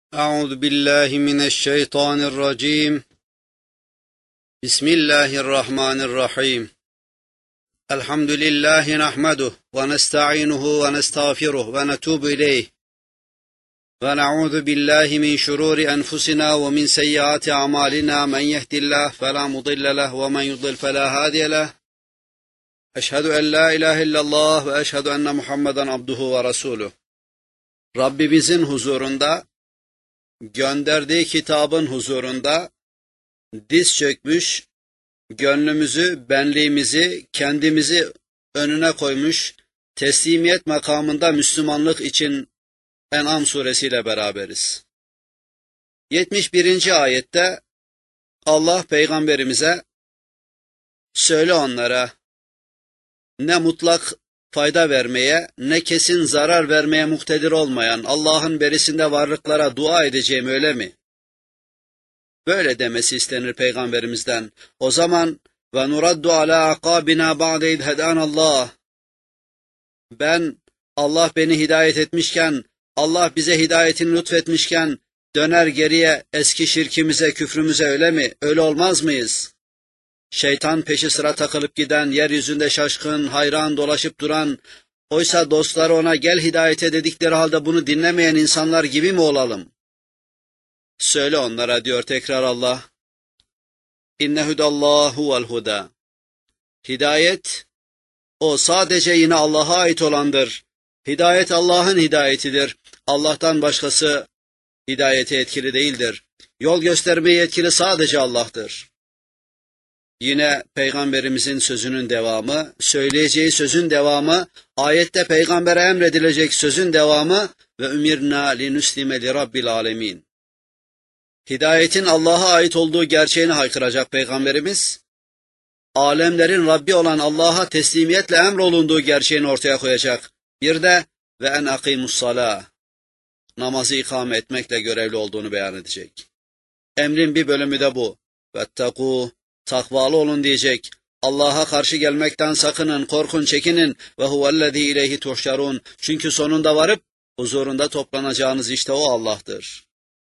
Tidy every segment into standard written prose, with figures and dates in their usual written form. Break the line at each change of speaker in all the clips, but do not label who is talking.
أعوذ بالله من الشيطان الرجيم. بسم الله الرحمن الرحيم. الحمد لله نحمده ونستعينه ونستغفره ونتوب إليه ونعوذ بالله من شرور أنفسنا ومن سيئات أعمالنا من يهد الله فلا مضل له ومن يضلل فلا هادي له أشهد أن لا إله إلا الله وأشهد أن محمدا عبده ورسوله. Rabbimizin huzurunda, gönderdiği kitabın huzurunda diz çökmüş, gönlümüzü, benliğimizi, kendimizi önüne koymuş, teslimiyet makamında Müslümanlık için En'am suresiyle beraberiz. 71. ayette Allah peygamberimize söyle onlara ne mutlak fayda vermeye ne kesin zarar vermeye muktedir olmayan Allah'ın berisinde varlıklara dua edeceğim öyle mi? Böyle demesi istenir peygamberimizden. O zaman ve nuraddu ala akabina ba'de id hedanallah. Allah beni hidayet etmişken, Allah bize hidayetini lütfetmişken döner geriye eski şirkimize, küfrümüze öyle mi? Öyle olmaz mıyız? Şeytan peşi sıra takılıp giden, yeryüzünde şaşkın, hayran dolaşıp duran, oysa dostları ona gel hidayete dedikleri halde bunu dinlemeyen insanlar gibi mi olalım? Söyle onlara diyor tekrar Allah. İnne hudallahu vel huda. Hidayet, o sadece yine Allah'a ait olandır. Hidayet Allah'ın hidayetidir. Allah'tan başkası hidayete yetkili değildir. Yol göstermeye yetkili sadece Allah'tır. Yine peygamberimizin sözünün devamı, söyleyeceği sözün devamı, ayette peygambere emredilecek sözün devamı ve ümirna linüslime li rabbil alemin. Hidayetin Allah'a ait olduğu gerçeğini haykıracak peygamberimiz, alemlerin Rabbi olan Allah'a teslimiyetle emrolunduğu gerçeğini ortaya koyacak. Bir de ve en akimussalâh, namazı ikame etmekle görevli olduğunu beyan edecek. Emrin bir bölümü de bu. Vettekû, takvalı olun diyecek. Allah'a karşı gelmekten sakının, korkun, çekinin. Ve huvellezî ileyhi tuhşarûn. Çünkü sonunda varıp huzurunda toplanacağınız işte o Allah'tır.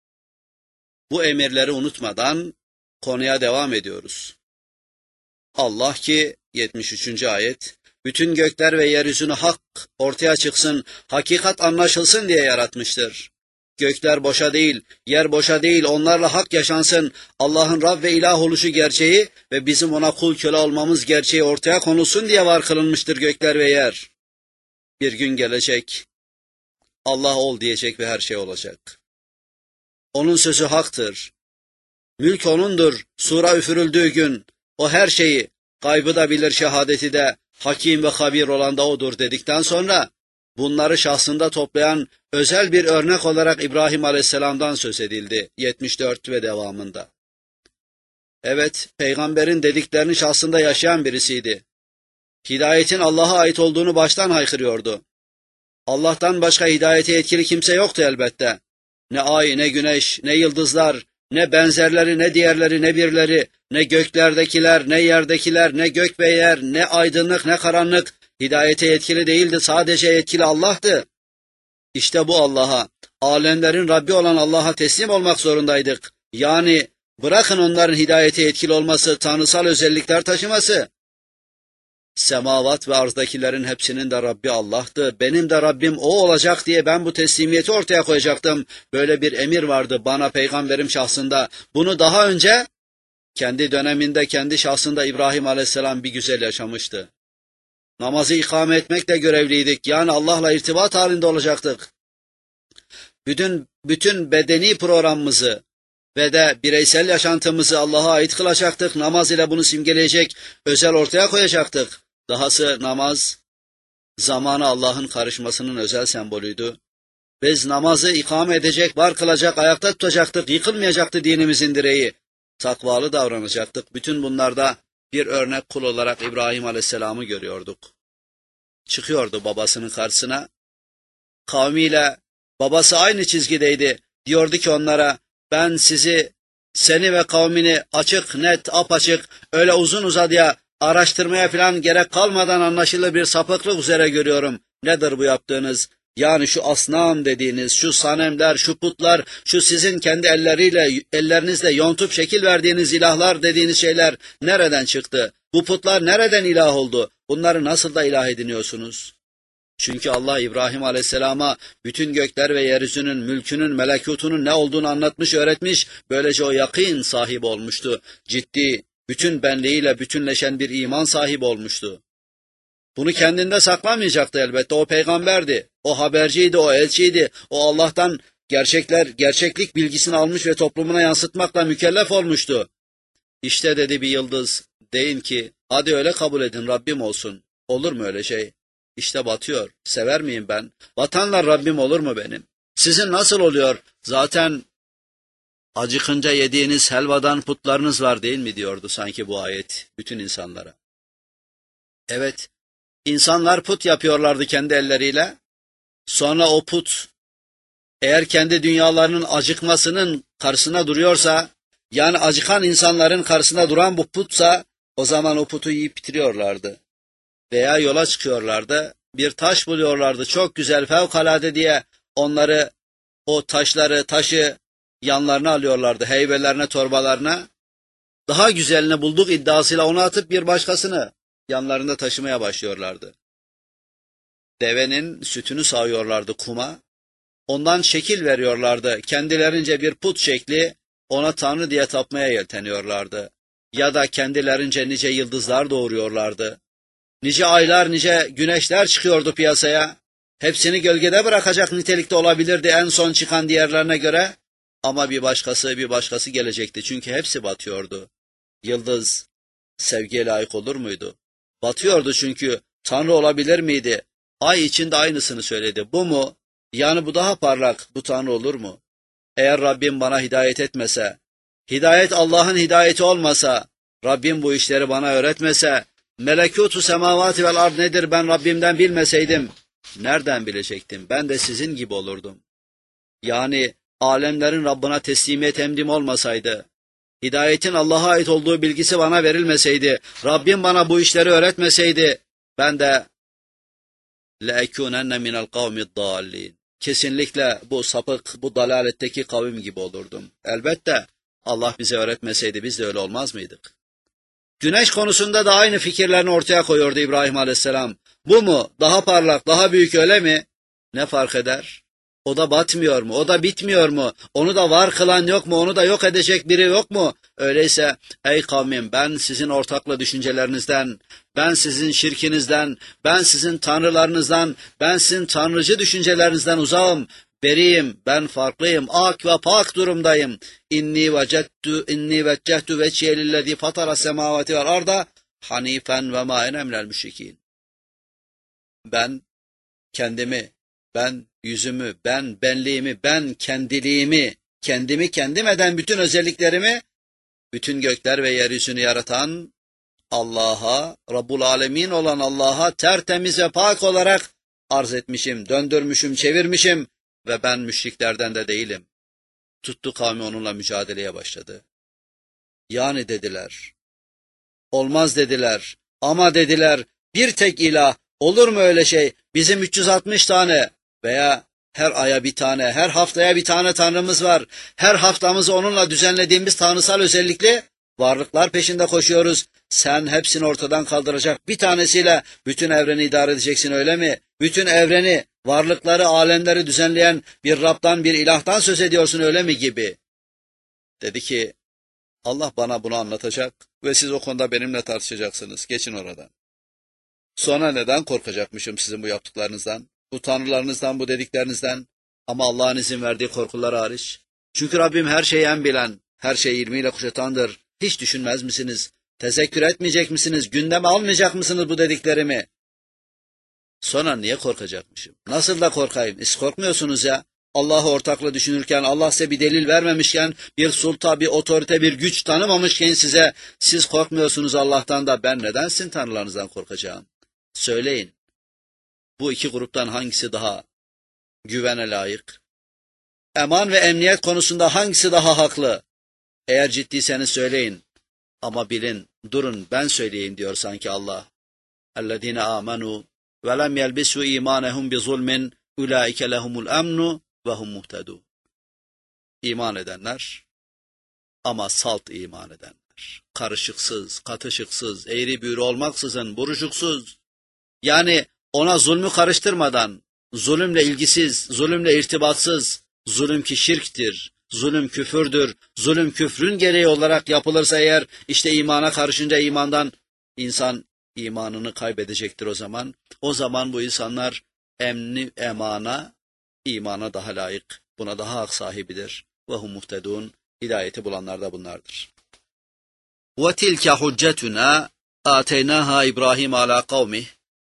Bu emirleri unutmadan konuya devam ediyoruz. Allah ki 73. ayet, bütün gökler ve yeryüzünü hak ortaya çıksın, hakikat anlaşılsın diye yaratmıştır. Gökler boşa değil, yer boşa değil, onlarla hak yaşansın, Allah'ın Rab ve ilah oluşu gerçeği ve bizim ona kul köle olmamız gerçeği ortaya konulsun diye var kılınmıştır gökler ve yer. Bir gün gelecek, Allah ol diyecek ve her şey olacak. Onun sözü haktır. Mülk O'nundur. Sura üfürüldüğü gün o her şeyi, gaybı da bilir, şehadeti de, hakim ve habir olan da O'dur dedikten sonra bunları şahsında toplayan özel bir örnek olarak İbrahim Aleyhisselam'dan söz edildi 74 ve devamında. Evet, peygamberin dediklerini şahsında yaşayan birisiydi. Hidayetin Allah'a ait olduğunu baştan haykırıyordu. Allah'tan başka hidayete yetkili kimse yoktu elbette. Ne ay, ne güneş, ne yıldızlar, ne benzerleri, ne diğerleri, ne birleri, ne göklerdekiler, ne yerdekiler, ne gök ve yer, ne aydınlık, ne karanlık hidayete yetkili değildi, sadece yetkili Allah'tı. İşte bu Allah'a, alemlerin Rabbi olan Allah'a teslim olmak zorundaydık. Yani bırakın onların hidayete yetkili olması, tanrısal özellikler taşıması. Semavat ve arzdakilerin hepsinin de Rabbi Allah'tı. Benim de Rabbim O olacak diye ben bu teslimiyeti ortaya koyacaktım. Böyle bir emir vardı bana peygamberim şahsında. Bunu daha önce kendi döneminde, kendi şahsında İbrahim Aleyhisselam bir güzel yaşamıştı. Namazı ikame etmekle görevliydik. Yani Allah'la irtibat halinde olacaktık. Bütün bedeni programımızı ve de bireysel yaşantımızı Allah'a ait kılacaktık. Namaz ile bunu simgeleyecek, özel ortaya koyacaktık. Dahası namaz, zamanı Allah'ın karışmasının özel sembolüydü. Biz namazı ikame edecek, var kılacak, ayakta tutacaktık, yıkılmayacaktı dinimizin direği. Takvalı davranacaktık. Bütün bunlarda bir örnek kul olarak İbrahim Aleyhisselam'ı görüyorduk. Çıkıyordu babasının karşısına. Kavmiyle babası aynı çizgideydi. Diyordu ki onlara, ben seni ve kavmini açık, net, apaçık, öyle uzun uzadıya araştırmaya falan gerek kalmadan anlaşılır bir sapıklık üzere görüyorum. Nedir bu yaptığınız? Yani şu asnam dediğiniz, şu sanemler, şu putlar, şu sizin kendi ellerinizle yontup şekil verdiğiniz ilahlar dediğiniz şeyler nereden çıktı? Bu putlar nereden ilah oldu? Bunları nasıl da ilah ediniyorsunuz? Çünkü Allah İbrahim Aleyhisselam'a bütün gökler ve yeryüzünün, mülkünün, melekutunun ne olduğunu anlatmış, öğretmiş. Böylece o yakîn sahibi olmuştu. Ciddi, bütün benliğiyle bütünleşen bir iman sahibi olmuştu. Bunu kendinde saklamayacaktı elbette. O peygamberdi, o haberciydi, o elçiydi. O Allah'tan gerçeklik bilgisini almış ve toplumuna yansıtmakla mükellef olmuştu. İşte dedi bir yıldız, deyin ki, hadi öyle kabul edin, Rabbim olsun. Olur mu öyle şey? İşte batıyor. Sever miyim ben? Batanlar Rabbim olur mu benim? Sizin nasıl oluyor? Zaten acıkınca yediğiniz helvadan putlarınız var değil mi diyordu sanki bu ayet bütün insanlara. Evet, insanlar put yapıyorlardı kendi elleriyle. Sonra o put eğer kendi dünyalarının acıkmasının karşısına duruyorsa, yani acıkan insanların karşısına duran bu putsa, o zaman o putu yiyip bitiriyorlardı. Veya yola çıkıyorlardı, bir taş buluyorlardı çok güzel fevkalade diye onları, o taşı yanlarına alıyorlardı, heybelerine, torbalarına. Daha güzelini bulduk iddiasıyla onu atıp bir başkasını yanlarında taşımaya başlıyorlardı. Devenin sütünü sağıyorlardı kuma, ondan şekil veriyorlardı, kendilerince bir put şekli, ona Tanrı diye tapmaya yelteniyorlardı. Ya da kendilerince nice yıldızlar doğuruyorlardı. Nice aylar, nice güneşler çıkıyordu piyasaya. Hepsini gölgede bırakacak nitelikte olabilirdi en son çıkan diğerlerine göre. Ama bir başkası gelecekti çünkü hepsi batıyordu. Yıldız sevgiye layık olur muydu? Batıyordu çünkü Tanrı olabilir miydi? Ay içinde aynısını söyledi. Bu mu? Yani bu daha parlak, bu Tanrı olur mu? Eğer Rabbim bana hidayet etmese, hidayet Allah'ın hidayeti olmasa, Rabbim bu işleri bana öğretmese, melekutu semavati vel ard nedir ben Rabbimden bilmeseydim, nereden bilecektim? Ben de sizin gibi olurdum. Yani alemlerin Rabbına teslimiyet emrim olmasaydı, hidayetin Allah'a ait olduğu bilgisi bana verilmeseydi, Rabbim bana bu işleri öğretmeseydi, ben de لَاَكُونَنَّ مِنَ الْقَوْمِ الضَّالِّينَ kesinlikle bu sapık, bu dalaletteki kavim gibi olurdum. Elbette Allah bize öğretmeseydi biz de öyle olmaz mıydık? Güneş konusunda da aynı fikirlerini ortaya koyuyordu İbrahim Aleyhisselam. Bu mu? Daha parlak, daha büyük öyle mi? Ne fark eder? O da batmıyor mu? O da bitmiyor mu? Onu da var kılan yok mu? Onu da yok edecek biri yok mu? Öyleyse ey kavmim ben sizin ortaklı düşüncelerinizden, ben sizin şirkinizden, ben sizin tanrılarınızdan, ben sizin tanrıcı düşüncelerinizden uzağım. Beriyim, ben farklıyım, ak ve pak durumdayım. İnni veccehtu vecihe lillezî fatara semâvati vel arda hanifen ve mâ ene minel müşrikîn. Ben kendimi, ben yüzümü, ben benliğimi, ben kendiliğimi, kendimi kendim eden bütün özelliklerimi, bütün gökler ve yeryüzünü yaratan Allah'a, Rabbul Alemin olan Allah'a tertemiz ve pak olarak arz etmişim, döndürmüşüm, çevirmişim ve ben müşriklerden de değilim. Tuttu kavmi onunla mücadeleye başladı. Yani dediler, olmaz dediler, ama dediler, bir tek ilah, olur mu öyle şey? Bizim 360 tane veya her aya bir tane, her haftaya bir tane tanrımız var. Her haftamızı onunla düzenlediğimiz tanrısal özellikli varlıklar peşinde koşuyoruz. Sen hepsini ortadan kaldıracak bir tanesiyle bütün evreni idare edeceksin öyle mi? Bütün evreni, varlıkları, alemleri düzenleyen bir Rab'dan, bir ilahtan söz ediyorsun öyle mi gibi. Dedi ki, Allah bana bunu anlatacak ve siz o konuda benimle tartışacaksınız. Geçin oradan. Sonra neden korkacakmışım sizin bu yaptıklarınızdan, bu tanrılarınızdan, bu dediklerinizden ama Allah'ın izin verdiği korkular hariç? Çünkü Rabbim her şeyi en bilen, her şeyi ilmiyle kuşatandır. Hiç düşünmez misiniz? Tezekkür etmeyecek misiniz? Gündeme almayacak mısınız bu dediklerimi? Sonra niye korkacakmışım? Nasıl da korkayım? Siz korkmuyorsunuz ya. Allah'ı ortakla düşünürken, Allah size bir delil vermemişken, bir sulta, bir otorite, bir güç tanımamışken size, siz korkmuyorsunuz Allah'tan da ben neden sizin tanrılarınızdan korkacağım? Söyleyin. Bu iki gruptan hangisi daha güvene layık? Eman ve emniyet konusunda hangisi daha haklı? Eğer ciddiyseniz söyleyin. Ama bilin, durun ben söyleyeyim diyor sanki Allah. اَلَّذ۪ينَ آمَنُوا وَلَمْ يَلْبِسُوا اِيمَانَهُمْ بِظُلْمٍ ulaike lehumul emnu ve hum muhtedun. İman edenler ama salt iman edenler. Karışıksız, katışıksız, eğri büğrü olmaksızın, buruşuksuz. Yani ona zulmü karıştırmadan, zulümle ilgisiz, zulümle irtibatsız, zulüm ki şirktir, zulüm küfürdür, zulüm küfrün gereği olarak yapılırsa eğer, işte imana karışınca imandan insan imanını kaybedecektir o zaman. O zaman bu insanlar emni emana, imana daha layık, buna daha hak sahibidir. Ve hum muhtedun, hidayeti bulanlar da bunlardır. وَتِلْكَ حُجَّتُنَا آتَيْنَاهَا İbrahim عَلَى قَوْمِهِ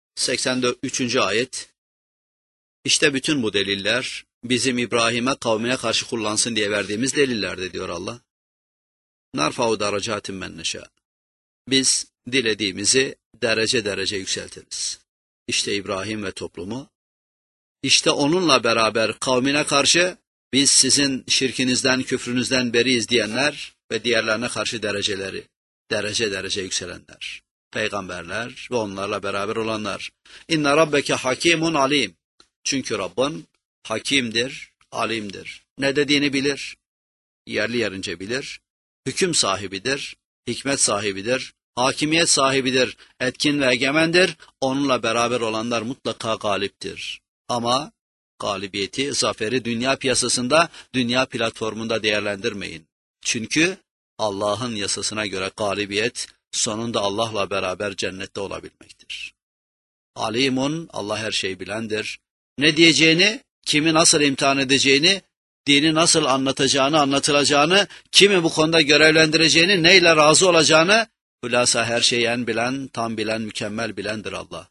83. ayet. İşte bütün bu deliller bizim İbrahim'e kavmine karşı kullansın diye verdiğimiz delillerdir diyor Allah. نَرْفَعُ دَرَجَاتٍ مَنْ نَشَاءُ. Biz dilediğimizi derece derece yükseltiriz. İşte İbrahim ve toplumu, işte onunla beraber kavmine karşı biz sizin şirkinizden, küfrünüzden beriyiz diyenler ve diğerlerine karşı derece derece yükselenler. Peygamberler ve onlarla beraber olanlar. İnne rabbeke hakimun alim. Çünkü Rabbin hakimdir, alimdir. Ne dediğini bilir, yerli yerince bilir. Hüküm sahibidir, hikmet sahibidir, hakimiyet sahibidir, etkin ve egemendir. Onunla beraber olanlar mutlaka galiptir. Ama galibiyeti, zaferi dünya piyasasında, dünya platformunda değerlendirmeyin. Çünkü Allah'ın yasasına göre galibiyet, sonunda Allah'la beraber cennette olabilmektir. Alimun, Allah her şeyi bilendir. Ne diyeceğini, kimi nasıl imtihan edeceğini, dini nasıl anlatacağını, anlatılacağını, kimi bu konuda görevlendireceğini, neyle razı olacağını, hülasa her şeyi en bilen, tam bilen, mükemmel bilendir Allah.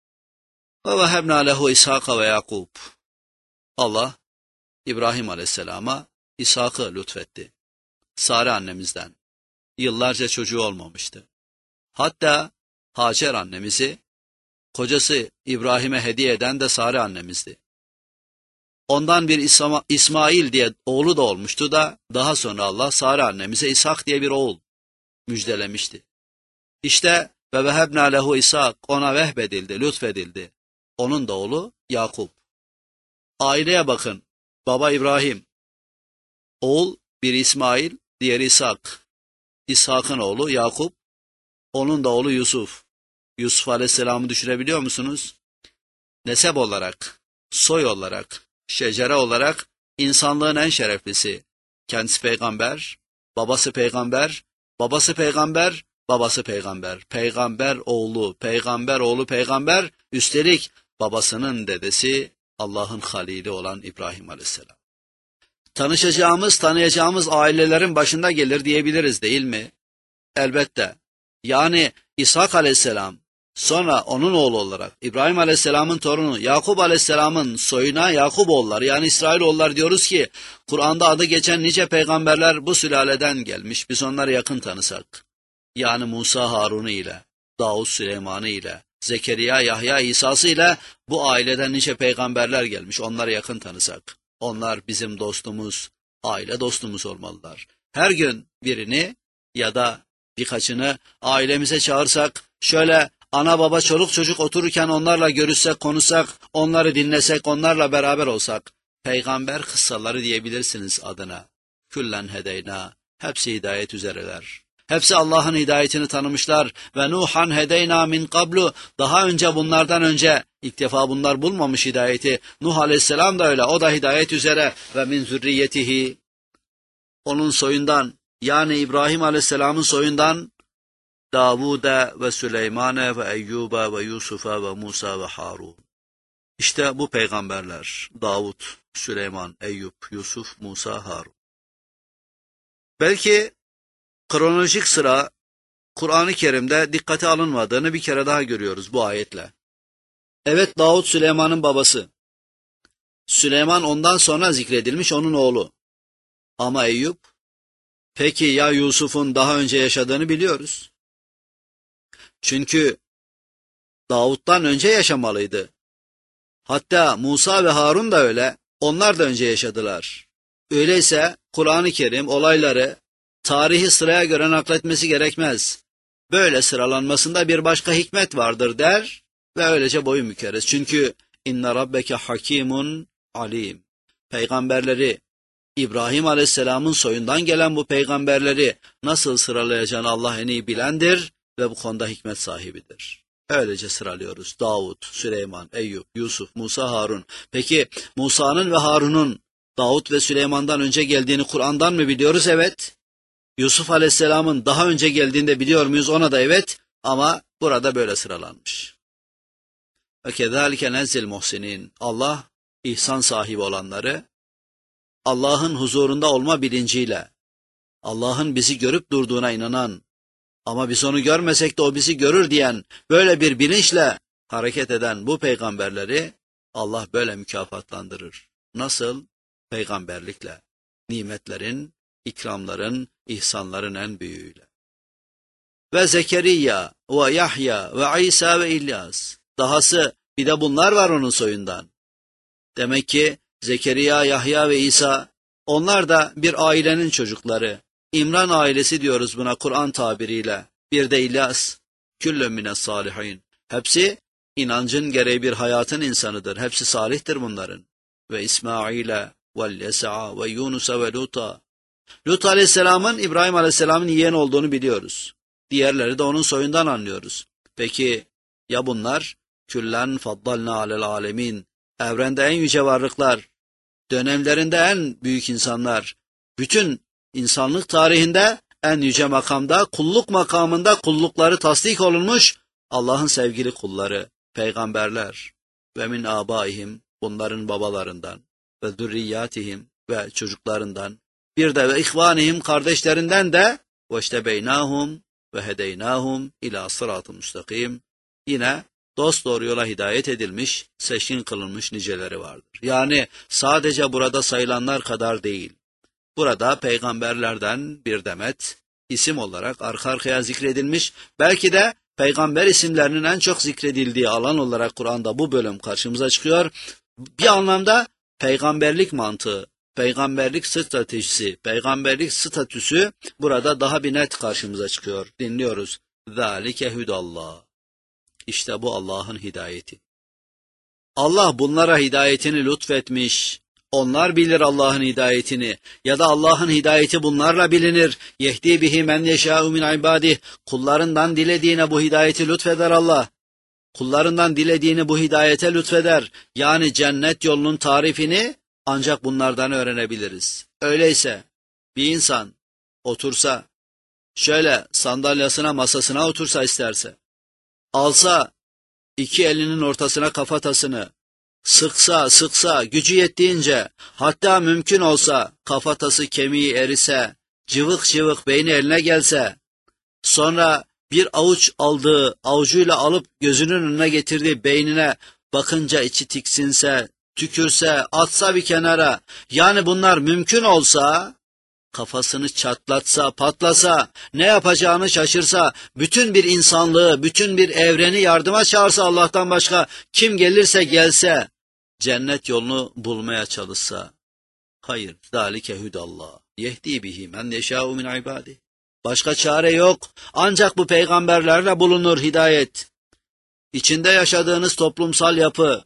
Ve vehebna lehu İshaka ve Yakub. Allah, İbrahim Aleyhisselam'a İshak'ı lütfetti. Sare annemizden. Yıllarca çocuğu olmamıştı. Hatta Hacer annemizi, kocası İbrahim'e hediye eden de Sare annemizdi. Ondan bir İsmail diye oğlu da olmuştu da, daha sonra Allah Sare annemize İshak diye bir oğul müjdelemişti. İşte ve vehebna lehu İshak, ona vehbedildi, lütfedildi. Onun da oğlu Yakup. Aileye bakın, baba İbrahim, oğul bir İsmail, diğeri İshak. İshak'ın oğlu Yakup, onun da oğlu Yusuf. Yusuf Aleyhisselam'ı düşünebiliyor musunuz? Nesep olarak, soy olarak, şecere olarak insanlığın en şereflisi. Kendisi peygamber, babası peygamber, babası peygamber, babası peygamber. Peygamber oğlu, peygamber oğlu peygamber, üstelik babasının dedesi Allah'ın halili olan İbrahim Aleyhisselam. Tanıyacağımız ailelerin başında gelir diyebiliriz değil mi? Elbette. Yani İshak Aleyhisselam, sonra onun oğlu olarak İbrahim Aleyhisselam'ın torunu Yakup Aleyhisselam'ın soyuna Yakuboğulları yani İsrailoğulları diyoruz ki Kur'an'da adı geçen nice peygamberler bu sülaleden gelmiş. Biz onları yakın tanısak. Yani Musa Harun'u ile, Davud Süleyman'ı ile, Zekeriya Yahya İsa'sı ile bu aileden nice peygamberler gelmiş. Onları yakın tanısak. Onlar bizim dostumuz, aile dostumuz olmalılar. Her gün birini ya da birkaçını ailemize çağırsak, şöyle ana baba çoluk çocuk otururken onlarla görüşsek, konuşsak, onları dinlesek, onlarla beraber olsak, peygamber kıssaları diyebilirsiniz adına. Küllen hedeyna, hepsi hidayet üzereler. Hepsi Allah'ın hidayetini tanımışlar ve Nuhan hedeyna min kablu, daha önce bunlardan önce, ilk defa bunlar bulmamış hidayeti. Nuh Aleyhisselam da öyle, o da hidayet üzere ve min zürriyetihi, onun soyundan, yani İbrahim Aleyhisselam'ın soyundan Davud'a ve Süleyman'a ve Eyyub'a ve Yusuf'a ve Musa ve Harun. İşte bu peygamberler, Davud, Süleyman, Eyyub, Yusuf, Musa, Harun. Belki kronolojik sıra Kur'an-ı Kerim'de dikkate alınmadığını bir kere daha görüyoruz bu ayetle. Evet, Davud Süleyman'ın babası. Süleyman ondan sonra zikredilmiş, onun oğlu. Ama Eyyub, peki ya Yusuf'un daha önce yaşadığını biliyoruz. Çünkü Davud'dan önce yaşamalıydı. Hatta Musa ve Harun da öyle, onlar da önce yaşadılar. Öyleyse Kur'an-ı Kerim olayları tarihi sıraya göre nakletmesi gerekmez. Böyle sıralanmasında bir başka hikmet vardır der ve öylece boyun bükeriz. Çünkü İnne rabbeke hakimun alim. Peygamberleri, İbrahim Aleyhisselam'ın soyundan gelen bu peygamberleri nasıl sıralayacağını Allah en iyi bilendir ve bu konuda hikmet sahibidir. Öylece sıralıyoruz. Davud, Süleyman, Eyüp, Yusuf, Musa, Harun. Peki Musa'nın ve Harun'un Davud ve Süleyman'dan önce geldiğini Kur'an'dan mı biliyoruz? Evet. Yusuf Aleyhisselam'ın daha önce geldiğinde biliyor muyuz? Ona da evet. Ama burada böyle sıralanmış. Ve kezalike nezzil muhsinin. Allah ihsan sahibi olanları Allah'ın huzurunda olma bilinciyle, Allah'ın bizi görüp durduğuna inanan, ama biz onu görmesek de o bizi görür diyen, böyle bir bilinçle hareket eden bu peygamberleri Allah böyle mükafatlandırır. Nasıl? Peygamberlikle, nimetlerin, ikramların, ihsanların en büyüğüyle. Ve Zekeriya, ve Yahya, ve İsa ve İlyas. Dahası bir de bunlar var onun soyundan. Demek ki Zekeriya, Yahya ve İsa, onlar da bir ailenin çocukları. İmran ailesi diyoruz buna Kur'an tabiriyle. Bir de İlyas, küllün mines salihin. Hepsi inancın gereği bir hayatın insanıdır. Hepsi salihtir bunların. Ve İsmail'e, ve Yes'a, ve Yunus'a ve Lut'a. Lut Aleyhisselam'ın İbrahim Aleyhisselam'ın yeğen olduğunu biliyoruz. Diğerleri de onun soyundan anlıyoruz. Peki ya bunlar? Küllen faddalna alel alemin. Evrende en yüce varlıklar, dönemlerinde en büyük insanlar, bütün insanlık tarihinde en yüce makamda, kulluk makamında kullukları tasdik olunmuş Allah'ın sevgili kulları, peygamberler ve min abaihim, bunların babalarından ve zürriyatihim ve çocuklarından, bir de ve ihvanihim, kardeşlerinden de ve işte beynahum ve hedeynahum ila sırat-ı müstakim, yine dosdoğru yola hidayet edilmiş, seçkin kılınmış niceleri vardır. Yani sadece burada sayılanlar kadar değil. Burada peygamberlerden bir demet isim olarak arka arkaya zikredilmiş, belki de peygamber isimlerinin en çok zikredildiği alan olarak Kur'an'da bu bölüm karşımıza çıkıyor. Bir anlamda peygamberlik mantığı, peygamberlik stratejisi, peygamberlik statüsü burada daha bir net karşımıza çıkıyor. Dinliyoruz. ذَٰلِكَ هُدَ اللّٰهِ. İşte bu Allah'ın hidayeti. Allah bunlara hidayetini lütfetmiş. Onlar bilir Allah'ın hidayetini ya da Allah'ın hidayeti bunlarla bilinir. Yehdi bihi men yeşâ'u min ibâdih. Kullarından dilediğine bu hidayeti lütfeder Allah. Kullarından dilediğini bu hidayete lütfeder. Yani cennet yolunun tarifini ancak bunlardan öğrenebiliriz. Öyleyse bir insan otursa, şöyle sandalyasına masasına otursa isterse, alsa iki elinin ortasına kafatasını, sıksa gücü yettiğince, hatta mümkün olsa kafatası kemiği erise, cıvık cıvık beyni eline gelse, sonra bir avuç aldığı, avucuyla alıp gözünün önüne getirdiği beynine bakınca içi tiksinse, tükürse, atsa bir kenara, yani bunlar mümkün olsa, kafasını çatlatsa, patlasa, ne yapacağını şaşırsa, bütün bir insanlığı, bütün bir evreni yardıma çağırsa Allah'tan başka, kim gelirse gelse, cennet yolunu bulmaya çalışsa, hayır, ذَٰلِكَ هُدَ اللّٰهِ يَهْدِي بِهِ مَنْ يَشَاءُ مِنْ عِبَادِهِ. Başka çare yok, ancak bu peygamberlerle bulunur hidayet. İçinde yaşadığınız toplumsal yapı,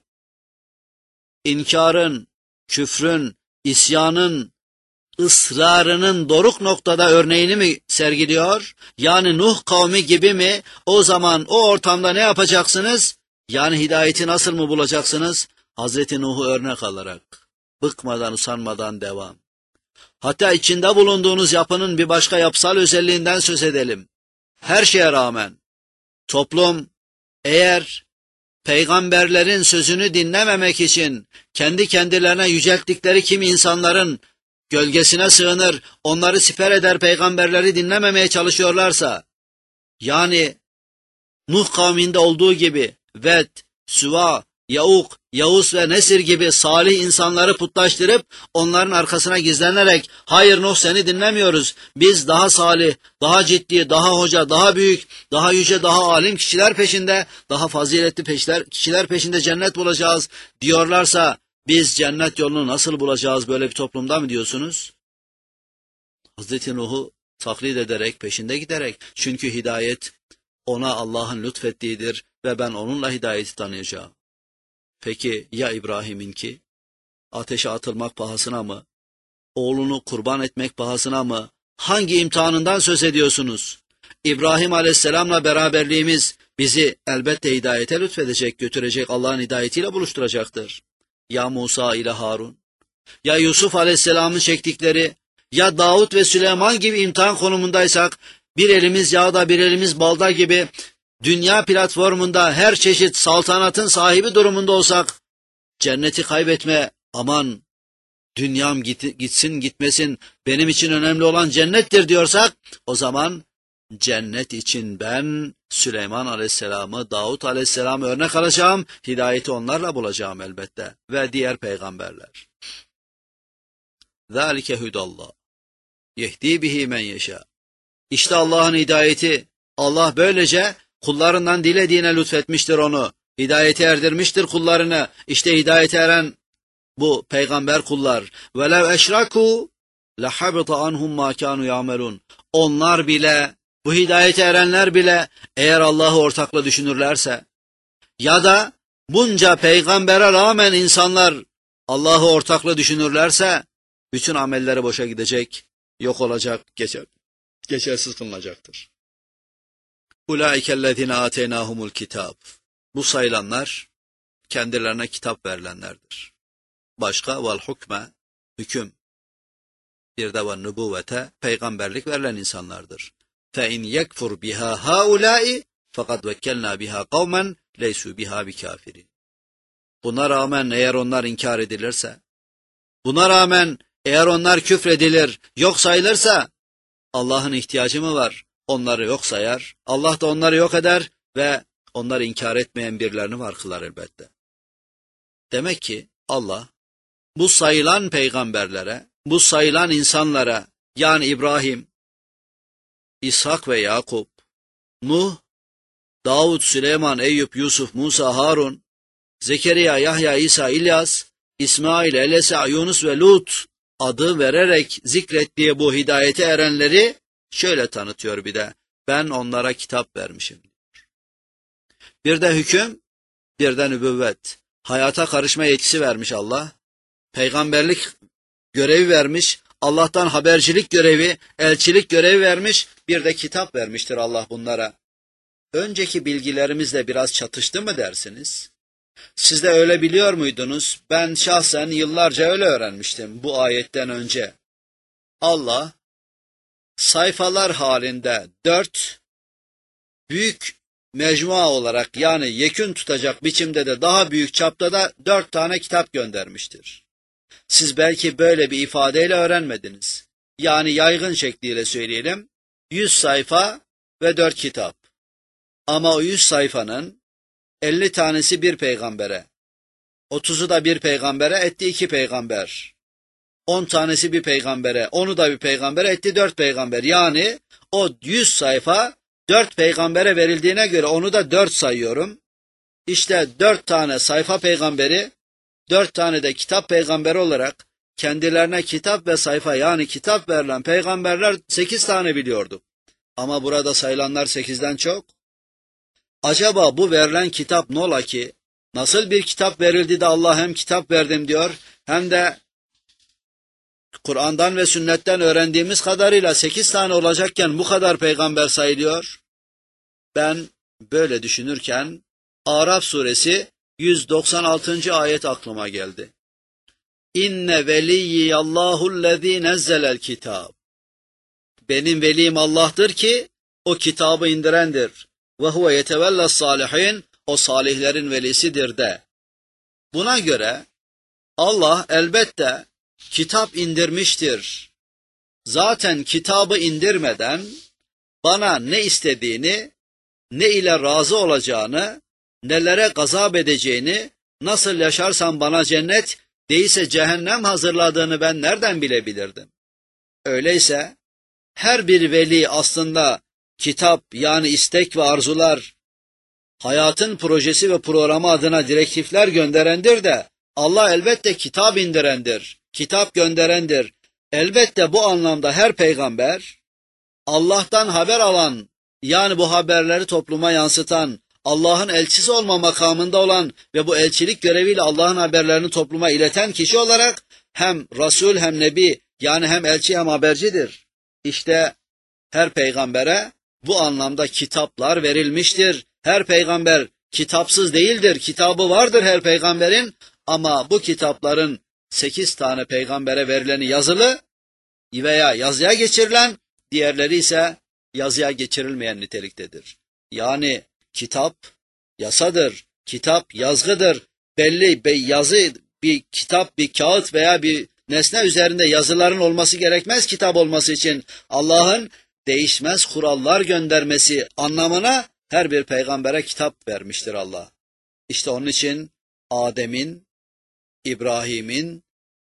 inkarın, küfrün, isyanın, ısrarının doruk noktada örneğini mi sergiliyor? Yani Nuh kavmi gibi mi? O zaman o ortamda ne yapacaksınız? Yani hidayeti nasıl mı bulacaksınız? Hazreti Nuh'u örnek alarak, bıkmadan usanmadan devam. Hatta içinde bulunduğunuz yapının bir başka yapısal özelliğinden söz edelim. Her şeye rağmen toplum eğer peygamberlerin sözünü dinlememek için kendi kendilerine yücelttikleri kimi insanların gölgesine sığınır, onları siper eder, peygamberleri dinlememeye çalışıyorlarsa, yani Nuh kavminde olduğu gibi Ved, Süva, Yauk, Yavuz ve Nesir gibi salih insanları putlaştırıp onların arkasına gizlenerek, hayır Nuh seni dinlemiyoruz, biz daha salih, daha ciddi, daha hoca, daha büyük, daha yüce, daha alim kişiler peşinde, daha faziletli kişiler peşinde cennet bulacağız diyorlarsa, biz cennet yolunu nasıl bulacağız böyle bir toplumda mı diyorsunuz? Hazreti Nuh'u taklit ederek, peşinde giderek, çünkü hidayet ona Allah'ın lütfettiğidir ve ben onunla hidayeti tanıyacağım. Peki ya İbrahim'inki? Ateşe atılmak pahasına mı? Oğlunu kurban etmek pahasına mı? Hangi imtihanından söz ediyorsunuz? İbrahim Aleyhisselam'la beraberliğimiz bizi elbette hidayete lütfedecek, götürecek, Allah'ın hidayetiyle buluşturacaktır. Ya Musa ile Harun, ya Yusuf Aleyhisselam'ın çektikleri, ya Davut ve Süleyman gibi imtihan konumundaysak, bir elimiz yağda bir elimiz balda gibi dünya platformunda her çeşit saltanatın sahibi durumunda olsak, cenneti kaybetme, aman dünyam gitsin gitmesin, benim için önemli olan cennettir diyorsak, o zaman cennet için ben Süleyman Aleyhisselam'ı, Davut Aleyhisselam'ı örnek alacağım, hidayeti onlarla bulacağım elbette ve diğer peygamberler. ذَٰلِكَ هُدَ اللّٰهِ يَهْد۪ي بِهِ مَنْ يَشَاءُ. İşte Allah'ın hidayeti, Allah böylece kullarından dilediğine lütfetmiştir onu, hidayete erdirmiştir kullarını. İşte hidayete eren bu peygamber kullar. وَلَوْ اَشْرَكُوا لَحَبِطَ عَنْهُمْ مَا كَانُوا يَعْمَلُونَ. Onlar bile, bu hidayete erenler bile eğer Allah'ı ortakla düşünürlerse ya da bunca peygambere rağmen insanlar Allah'ı ortakla düşünürlerse bütün amelleri boşa gidecek, yok olacak, geçersiz kılınacaktır. Ulaikellezine ateynahumul kitab. Bu sayılanlar kendilerine kitap verilenlerdir. Başka vel hukme, hüküm. Bir de ve nübüvvete, peygamberlik verilen insanlardır. Fe in yekfur biha haulai fakat vekkelna biha kavmen leysu biha bikafirin. Buna rağmen eğer onlar inkar edilirse, buna rağmen eğer onlar küfredilir, yok sayılırsa, Allah'ın ihtiyacı mı var? Onları yok sayar, Allah da onları yok eder ve onları inkar etmeyen birilerini var kılar elbette. Demek ki Allah bu sayılan peygamberlere, bu sayılan insanlara, yani İbrahim, İshak ve Yakup, Nuh, Davud, Süleyman, Eyüp, Yusuf, Musa, Harun, Zekeriya, Yahya, İsa, İlyas, İsmail, Elesa, Yunus ve Lut adı vererek zikrettiği bu hidayete erenleri şöyle tanıtıyor bir de. Ben onlara kitap vermişim. Bir de hüküm, bir de nübüvvet. Hayata karışma yetkisi vermiş Allah. Peygamberlik görevi vermiş. Allah'tan habercilik görevi, elçilik görevi vermiş. Bir de kitap vermiştir Allah bunlara. Önceki bilgilerimizle biraz çatıştı mı dersiniz? Siz de öyle biliyor muydunuz? Ben şahsen yıllarca öyle öğrenmiştim bu ayetten önce. Allah sayfalar halinde 4 büyük mecmua olarak, yani yekün tutacak biçimde de daha büyük çapta da 4 tane kitap göndermiştir. Siz belki böyle bir ifadeyle öğrenmediniz. Yani yaygın şekliyle söyleyelim, 100 sayfa ve 4 kitap. Ama o 100 sayfanın 50 tanesi bir peygambere, 30'u da bir peygambere, etti 2 peygamber. 10 tanesi bir peygambere, 10'u da bir peygambere, etti 4 peygamber. Yani o 100 sayfa 4 peygambere verildiğine göre onu da 4 sayıyorum. İşte 4 tane sayfa peygamberi, 4 tane de kitap peygamberi olarak kendilerine kitap ve sayfa, yani kitap verilen peygamberler 8 tane biliyordu. Ama burada sayılanlar 8'den çok. Acaba bu verilen kitap ne ola ki? Nasıl bir kitap verildi de Allah hem kitap verdim diyor, hem de Kur'an'dan ve sünnetten öğrendiğimiz kadarıyla 8 tane olacakken bu kadar peygamber sayılıyor? Ben böyle düşünürken Araf suresi 196. ayet aklıma geldi. İnne veliyyallâhullezî nezzelel kitâb. Benim velim Allah'tır ki o kitabı indirendir. Ve huve yetevelles salihin, o salihlerin velisidir de. Buna göre Allah elbette kitap indirmiştir. Zaten kitabı indirmeden bana ne istediğini, ne ile razı olacağını, nelere gazap edeceğini, nasıl yaşarsam bana cennet, değilse cehennem hazırladığını ben nereden bilebilirdim? Öyleyse her bir veli aslında kitap, yani istek ve arzular, hayatın projesi ve programı adına direktifler gönderendir de Allah elbette kitap indirendir, kitap gönderendir. Elbette bu anlamda her peygamber Allah'tan haber alan, yani bu haberleri topluma yansıtan, Allah'ın elçisi olma makamında olan ve bu elçilik göreviyle Allah'ın haberlerini topluma ileten kişi olarak hem Resul hem Nebi, yani hem elçi hem habercidir. İşte her peygambere bu anlamda kitaplar verilmiştir. Her peygamber kitapsız değildir. Kitabı vardır her peygamberin, ama bu kitapların 8 tane peygambere verileni yazılı veya yazıya geçirilen, diğerleri ise yazıya geçirilmeyen niteliktedir. Yani kitap yasadır, kitap yazgıdır. Belli bir yazı, bir kitap, bir kağıt veya bir nesne üzerinde yazıların olması gerekmez kitap olması için. Allah'ın değişmez kurallar göndermesi anlamına her bir peygambere kitap vermiştir Allah. İşte onun için Adem'in, İbrahim'in,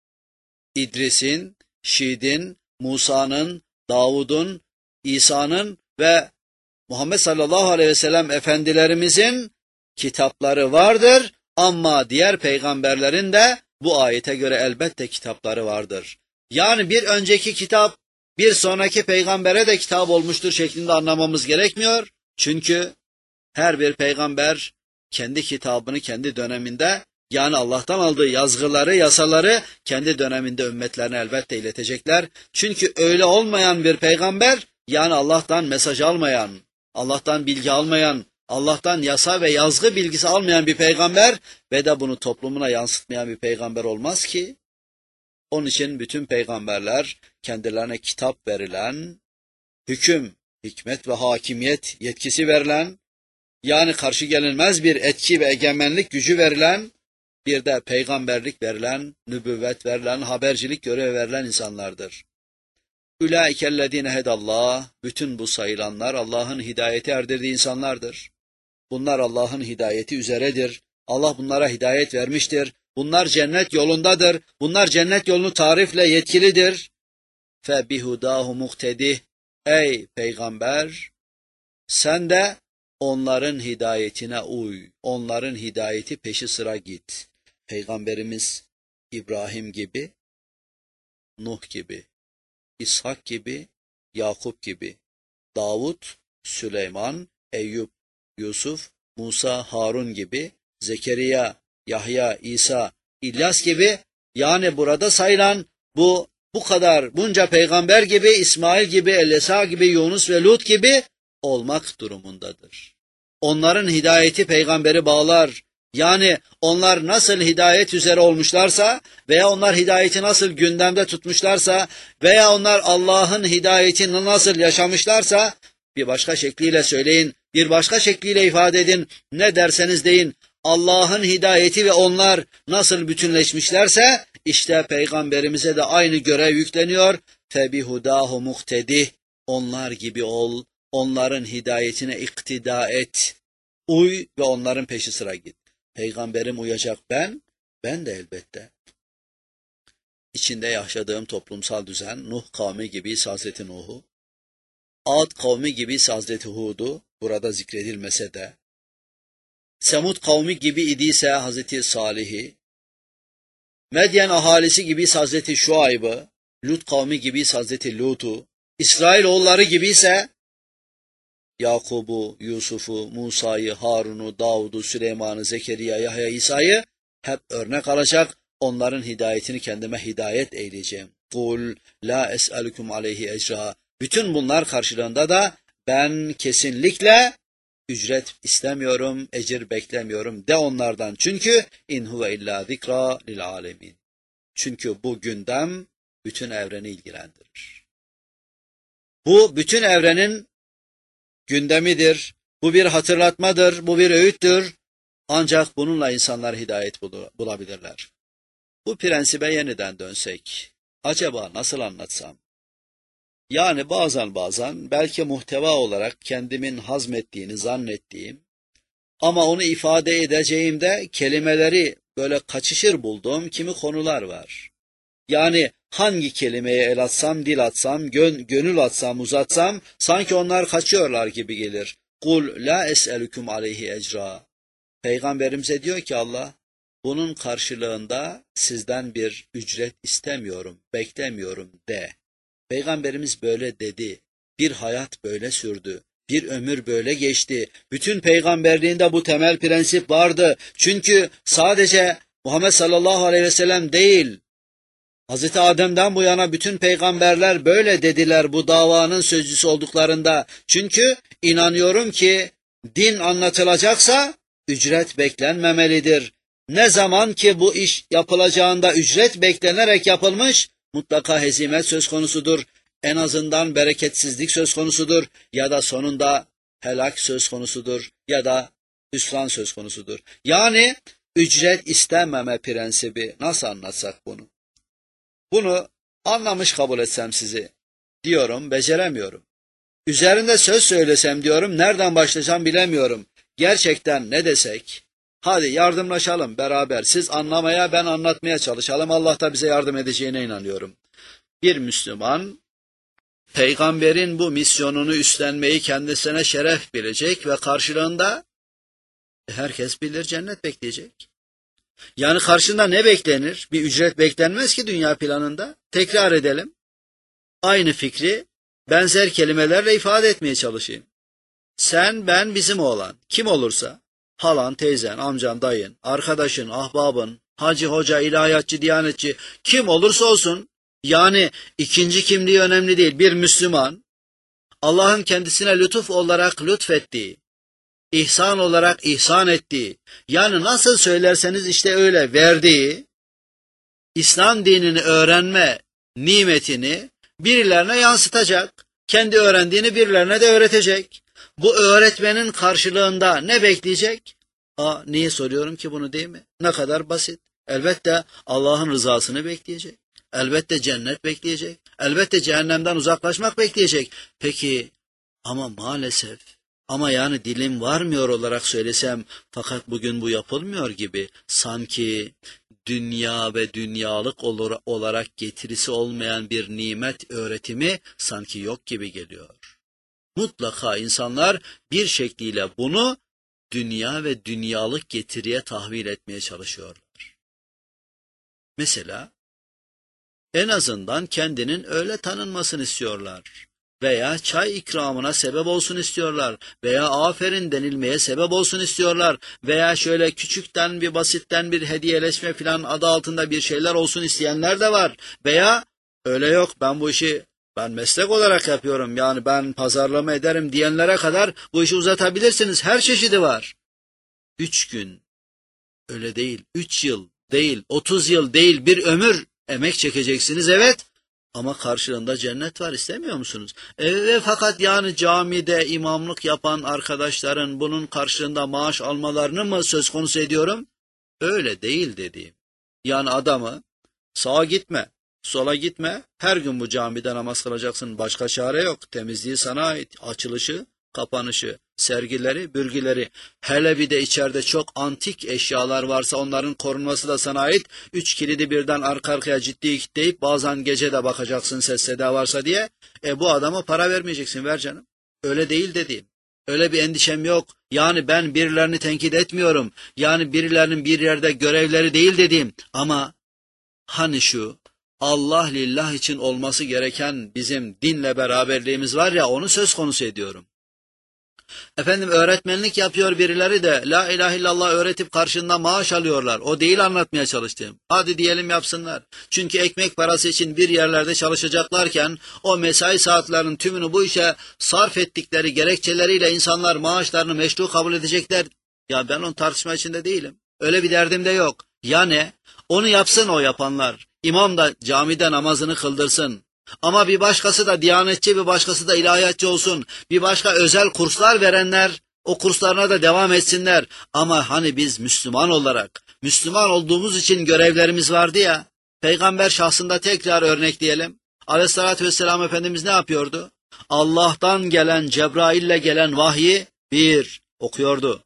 İdris'in, Şid'in, Musa'nın, Davud'un, İsa'nın ve Muhammed sallallahu aleyhi ve sellem efendilerimizin kitapları vardır, ama diğer peygamberlerin de bu ayete göre elbette kitapları vardır. Yani bir önceki kitap bir sonraki peygambere de kitap olmuştur şeklinde anlamamız gerekmiyor. Çünkü her bir peygamber kendi kitabını kendi döneminde, yani Allah'tan aldığı yazgıları, yasaları kendi döneminde ümmetlerine elbette iletecekler. Çünkü öyle olmayan bir peygamber, yani Allah'tan mesaj almayan, Allah'tan bilgi almayan, Allah'tan yasa ve yazgı bilgisi almayan bir peygamber ve de bunu toplumuna yansıtmayan bir peygamber olmaz ki. Onun için bütün peygamberler kendilerine kitap verilen, hüküm, hikmet ve hakimiyet yetkisi verilen, yani karşı gelinmez bir etki ve egemenlik gücü verilen, bir de peygamberlik verilen, nübüvvet verilen, habercilik görevi verilen insanlardır. Ulaikellezine hedallah, bütün bu sayılanlar Allah'ın hidayeti erdirdiği insanlardır. Bunlar Allah'ın hidayeti üzeredir. Allah bunlara hidayet vermiştir. Bunlar cennet yolundadır. Bunlar cennet yolunu tarifle yetkilidir. Fe bihudahu muhtedih. Ey peygamber, sen de onların hidayetine uy. Onların hidayeti peşi sıra git. Peygamberimiz İbrahim gibi, Nuh gibi, İshak gibi, Yakup gibi, Davud, Süleyman, Eyüp, Yusuf, Musa, Harun gibi, Zekeriya, Yahya, İsa, İlyas gibi, yani burada sayılan bu kadar bunca peygamber gibi, İsmail gibi, Elyasa gibi, Yunus ve Lut gibi olmak durumundadır. Onların hidayeti peygamberi bağlar. Yani onlar nasıl hidayet üzere olmuşlarsa veya onlar hidayeti nasıl gündemde tutmuşlarsa veya onlar Allah'ın hidayetini nasıl yaşamışlarsa, bir başka şekliyle söyleyin, bir başka şekliyle ifade edin, ne derseniz deyin, Allah'ın hidayeti ve onlar nasıl bütünleşmişlerse işte peygamberimize de aynı görev yükleniyor. Febihudahu muhtedih, onlar gibi ol, onların hidayetine iktida et, uy ve onların peşi sıra git. Peygamberim uyacak ben de elbette. İçinde yaşadığım toplumsal düzen, Nuh kavmi gibi Hazreti Nuh'u, Ad kavmi gibi Hazreti Hud'u burada zikredilmese de, Semud kavmi gibi idiyse Hazreti Salih'i, Medyen ahalisi gibi Hazreti Şuayb'ı, Lut kavmi gibi Hazreti Lut'u, İsrailoğulları gibi ise Yakub'u, Yusuf'u, Musa'yı, Harun'u, Davud'u, Süleyman'ı, Zekeriya, Yahya, İsa'yı hep örnek alacak, onların hidayetini kendime hidayet eyleyeceğim. Kul la es'alukum aleyhi ecra. Bütün bunlar karşılığında da ben kesinlikle ücret istemiyorum, ecir beklemiyorum de onlardan. Çünkü in huve illa zikra lil alemin. Çünkü bu gündem bütün evreni ilgilendirir. Bu bütün evrenin gündemidir. Bu bir hatırlatmadır, bu bir öğüttür. Ancak bununla insanlar hidayet bulabilirler. Bu prensibe yeniden dönsek, acaba nasıl anlatsam? Yani bazen belki muhteva olarak kendimin hazmettiğini zannettiğim ama onu ifade edeceğimde kelimeleri böyle kaçışır bulduğum kimi konular var. Yani hangi kelimeye el atsam, dil atsam, gönül atsam, uzatsam sanki onlar kaçıyorlar gibi gelir. Kul la es'elukum aleyhi ecra. Peygamberimize diyor ki Allah, bunun karşılığında sizden bir ücret istemiyorum, beklemiyorum de. Peygamberimiz böyle dedi. Bir hayat böyle sürdü. Bir ömür böyle geçti. Bütün peygamberliğinde bu temel prensip vardı. Çünkü sadece Muhammed sallallahu aleyhi ve sellem değil, Hazreti Adem'den bu yana bütün peygamberler böyle dediler bu davanın sözcüsü olduklarında. Çünkü inanıyorum ki din anlatılacaksa ücret beklenmemelidir. Ne zaman ki bu iş yapılacağında ücret beklenerek yapılmış, mutlaka hezimet söz konusudur. En azından bereketsizlik söz konusudur ya da sonunda helak söz konusudur ya da hüsran söz konusudur. Yani ücret istememe prensibi, nasıl anlatsak bunu? Bunu anlamış kabul etsem sizi diyorum, beceremiyorum. Üzerinde söz söylesem diyorum, nereden başlayacağım bilemiyorum. Gerçekten ne desek? Hadi yardımlaşalım beraber. Siz anlamaya, ben anlatmaya çalışalım. Allah da bize yardım edeceğine inanıyorum. Bir Müslüman, peygamberin bu misyonunu üstlenmeyi kendisine şeref bilecek ve karşılığında herkes bilir cennet bekleyecek. Yani karşında ne beklenir? Bir ücret beklenmez ki dünya planında. Tekrar edelim. Aynı fikri benzer kelimelerle ifade etmeye çalışayım. Sen, ben, bizim oğlan. Kim olursa, halan, teyzen, amcan, dayın, arkadaşın, ahbabın, hacı, hoca, ilahiyatçı, diyanetçi, kim olursa olsun, yani ikinci kimliği önemli değil. Bir Müslüman, Allah'ın kendisine lütuf olarak lütfettiği, İhsan olarak ihsan ettiği, yani nasıl söylerseniz işte öyle verdiği, İslam dinini öğrenme nimetini birilerine yansıtacak, kendi öğrendiğini birilerine de öğretecek. Bu öğretmenin karşılığında ne bekleyecek? Niye soruyorum ki bunu, değil mi? Ne kadar basit. Elbette Allah'ın rızasını bekleyecek. Elbette cennet bekleyecek. Elbette cehennemden uzaklaşmak bekleyecek. Peki ama maalesef, ama yani dilim varmıyor olarak söylesem, fakat bugün bu yapılmıyor gibi, sanki dünya ve dünyalık olarak getirisi olmayan bir nimet öğretimi sanki yok gibi geliyor. Mutlaka insanlar bir şekliyle bunu dünya ve dünyalık getiriye tahvil etmeye çalışıyorlar. Mesela en azından kendinin öyle tanınmasını istiyorlar. Veya çay ikramına sebep olsun istiyorlar. Veya aferin denilmeye sebep olsun istiyorlar. Veya şöyle küçükten bir basitten bir hediyeleşme falan adı altında bir şeyler olsun isteyenler de var. Veya öyle yok, ben bu işi meslek olarak yapıyorum, yani ben pazarlama ederim diyenlere kadar bu işi uzatabilirsiniz. Her çeşidi var. 3 gün, öyle değil, 3 yıl değil, 30 yıl değil, bir ömür emek çekeceksiniz, evet. Ama karşılığında cennet var, istemiyor musunuz? Fakat yani camide imamlık yapan arkadaşların bunun karşılığında maaş almalarını mı söz konusu ediyorum? Öyle değil dediğim. Yani adamı sağa gitme, sola gitme, her gün bu camide namaz kılacaksın, başka çare yok. Temizliği sana ait, açılışı, kapanışı, sergileri, bürgileri. Hele bir de içeride çok antik eşyalar varsa onların korunması da sana ait. 3 kilidi birden arka arkaya ciddi kilitleyip bazen gece de bakacaksın ses seda varsa diye. Bu adama para vermeyeceksin, ver canım. Öyle değil dediğim. Öyle bir endişem yok. Yani ben birilerini tenkit etmiyorum. Yani birilerinin bir yerde görevleri değil dediğim. Ama hani şu Allah lillah için olması gereken bizim dinle beraberliğimiz var ya, onu söz konusu ediyorum. Efendim öğretmenlik yapıyor birileri de la ilahe illallah öğretip karşında maaş alıyorlar. O değil anlatmaya çalıştığım. Hadi diyelim yapsınlar. Çünkü ekmek parası için bir yerlerde çalışacaklarken o mesai saatlerinin tümünü bu işe sarf ettikleri gerekçeleriyle insanlar maaşlarını meşru kabul edecekler. Ya ben onun tartışma içinde değilim. Öyle bir derdim de yok. Yani onu yapsın o yapanlar. İmam da camide namazını kıldırsın. Ama bir başkası da diyanetçi, bir başkası da ilahiyatçı olsun. Bir başka özel kurslar verenler o kurslarına da devam etsinler. Ama hani biz Müslüman olarak, Müslüman olduğumuz için görevlerimiz vardı ya. Peygamber şahsında tekrar örnekleyelim. Aleyhissalatü vesselam Efendimiz ne yapıyordu? Allah'tan gelen, Cebrail'le gelen vahyi 1. okuyordu.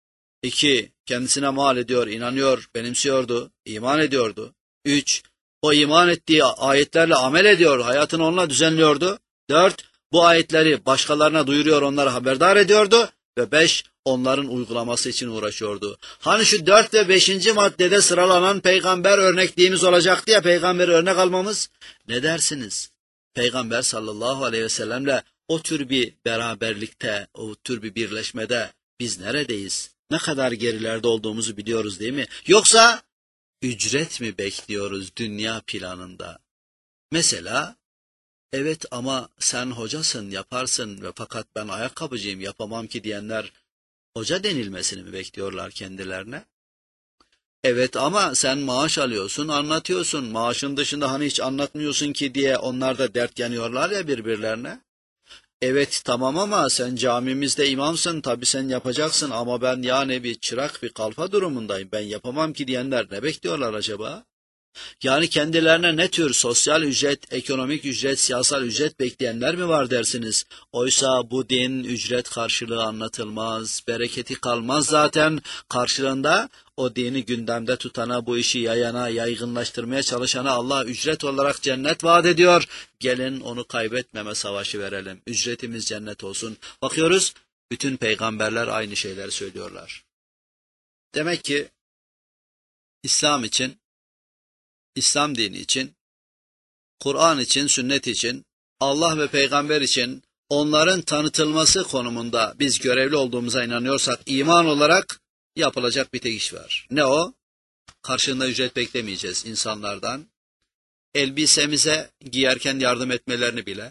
2. Kendisine mal ediyor, inanıyor, benimsiyordu, iman ediyordu. 3. O iman ettiği ayetlerle amel ediyor, hayatını onunla düzenliyordu. 4. Bu ayetleri başkalarına duyuruyor, onları haberdar ediyordu. Ve 5. Onların uygulaması için uğraşıyordu. Hani şu 4 ve 5. maddede sıralanan peygamber örnekliğimiz olacaktı ya, peygamberi örnek almamız. Ne dersiniz? Peygamber sallallahu aleyhi ve sellemle O tür bir beraberlikte, o tür bir birleşmede biz neredeyiz? Ne kadar gerilerde olduğumuzu biliyoruz değil mi? Yoksa ücret mi bekliyoruz dünya planında? Mesela, evet ama sen hocasın, yaparsın ve fakat ben ayakkabıcıyım, yapamam ki diyenler hoca denilmesini mi bekliyorlar kendilerine? Evet ama sen maaş alıyorsun, anlatıyorsun. Maaşın dışında hani hiç anlatmıyorsun ki diye onlar da dert yanıyorlar ya birbirlerine. Evet tamam ama sen camimizde imamsın, tabii sen yapacaksın ama ben yani bir çırak, bir kalfa durumundayım. Ben yapamam ki diyenler ne bekliyorlar acaba? Yani kendilerine ne tür sosyal ücret, ekonomik ücret, siyasal ücret bekleyenler mi var dersiniz? Oysa bu din ücret karşılığı anlatılmaz, bereketi kalmaz zaten. Karşılığında o dini gündemde tutana, bu işi yayana, yaygınlaştırmaya çalışana Allah ücret olarak cennet vaat ediyor. Gelin onu kaybetmeme savaşı verelim. Ücretimiz cennet olsun. Bakıyoruz, bütün peygamberler aynı şeyleri söylüyorlar. Demek ki İslam için, İslam dini için, Kur'an için, sünnet için, Allah ve peygamber için onların tanıtılması konumunda biz görevli olduğumuza inanıyorsak iman olarak yapılacak bir tek iş var. Ne o? Karşılığında ücret beklemeyeceğiz insanlardan. Elbisemize giyerken yardım etmelerini bile,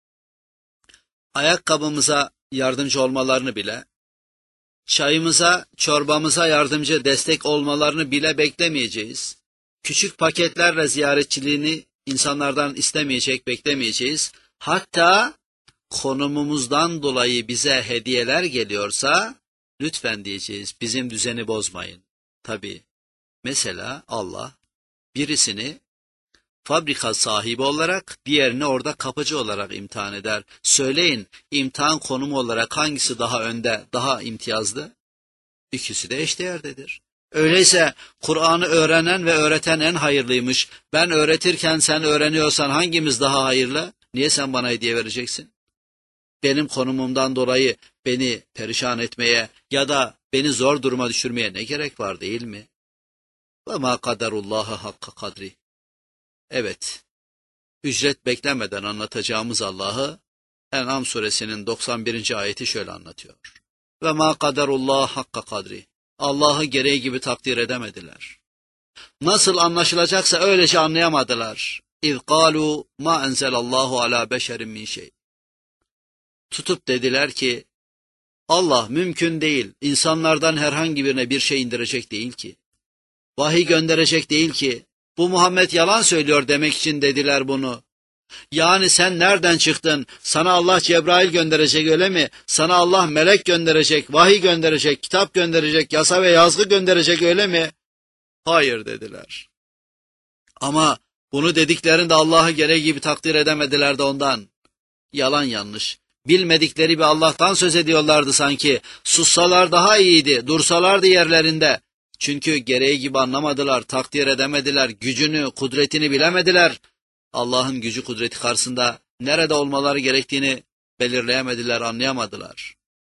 ayakkabımıza yardımcı olmalarını bile, çayımıza, çorbamıza yardımcı, destek olmalarını bile beklemeyeceğiz. Küçük paketlerle ziyaretçiliğini insanlardan istemeyecek, beklemeyeceğiz. Hatta konumumuzdan dolayı bize hediyeler geliyorsa lütfen diyeceğiz, bizim düzeni bozmayın. Tabii mesela Allah birisini fabrika sahibi olarak, diğerini orada kapıcı olarak imtihan eder. Söyleyin, imtihan konumu olarak hangisi daha önde, daha imtiyazlı? İkisi de eşdeğerdedir. Öyleyse Kur'an'ı öğrenen ve öğreten en hayırlıymış. Ben öğretirken sen öğreniyorsan hangimiz daha hayırlı? Niye sen bana hediye vereceksin? Benim konumumdan dolayı beni perişan etmeye ya da beni zor duruma düşürmeye ne gerek var değil mi? Ve ma kaderullaha hakka kadri. Evet, ücret beklemeden anlatacağımız Allah'ı En'am suresinin 91. ayeti şöyle anlatıyor. Ve ma kaderullah hakka kadri. Allah'ı gereği gibi takdir edemediler. Nasıl anlaşılacaksa öylece anlayamadılar. İz kalu ma enzelallahu ala beşerin min şey. Tutup dediler ki Allah mümkün değil, insanlardan herhangi birine bir şey indirecek değil ki. Vahiy gönderecek değil ki. Bu Muhammed yalan söylüyor demek için dediler bunu. Yani sen nereden çıktın? Sana Allah Cebrail gönderecek öyle mi? Sana Allah melek gönderecek, vahiy gönderecek, kitap gönderecek, yasa ve yazgı gönderecek öyle mi? Hayır dediler. Ama bunu dediklerinde Allah'ı gereği gibi takdir edemediler de ondan. Yalan yanlış. Bilmedikleri bir Allah'tan söz ediyorlardı sanki. Sussalar daha iyiydi, dursalardı yerlerinde. Çünkü gereği gibi anlamadılar, takdir edemediler, gücünü, kudretini bilemediler. Allah'ın gücü kudreti karşısında nerede olmaları gerektiğini belirleyemediler, anlayamadılar.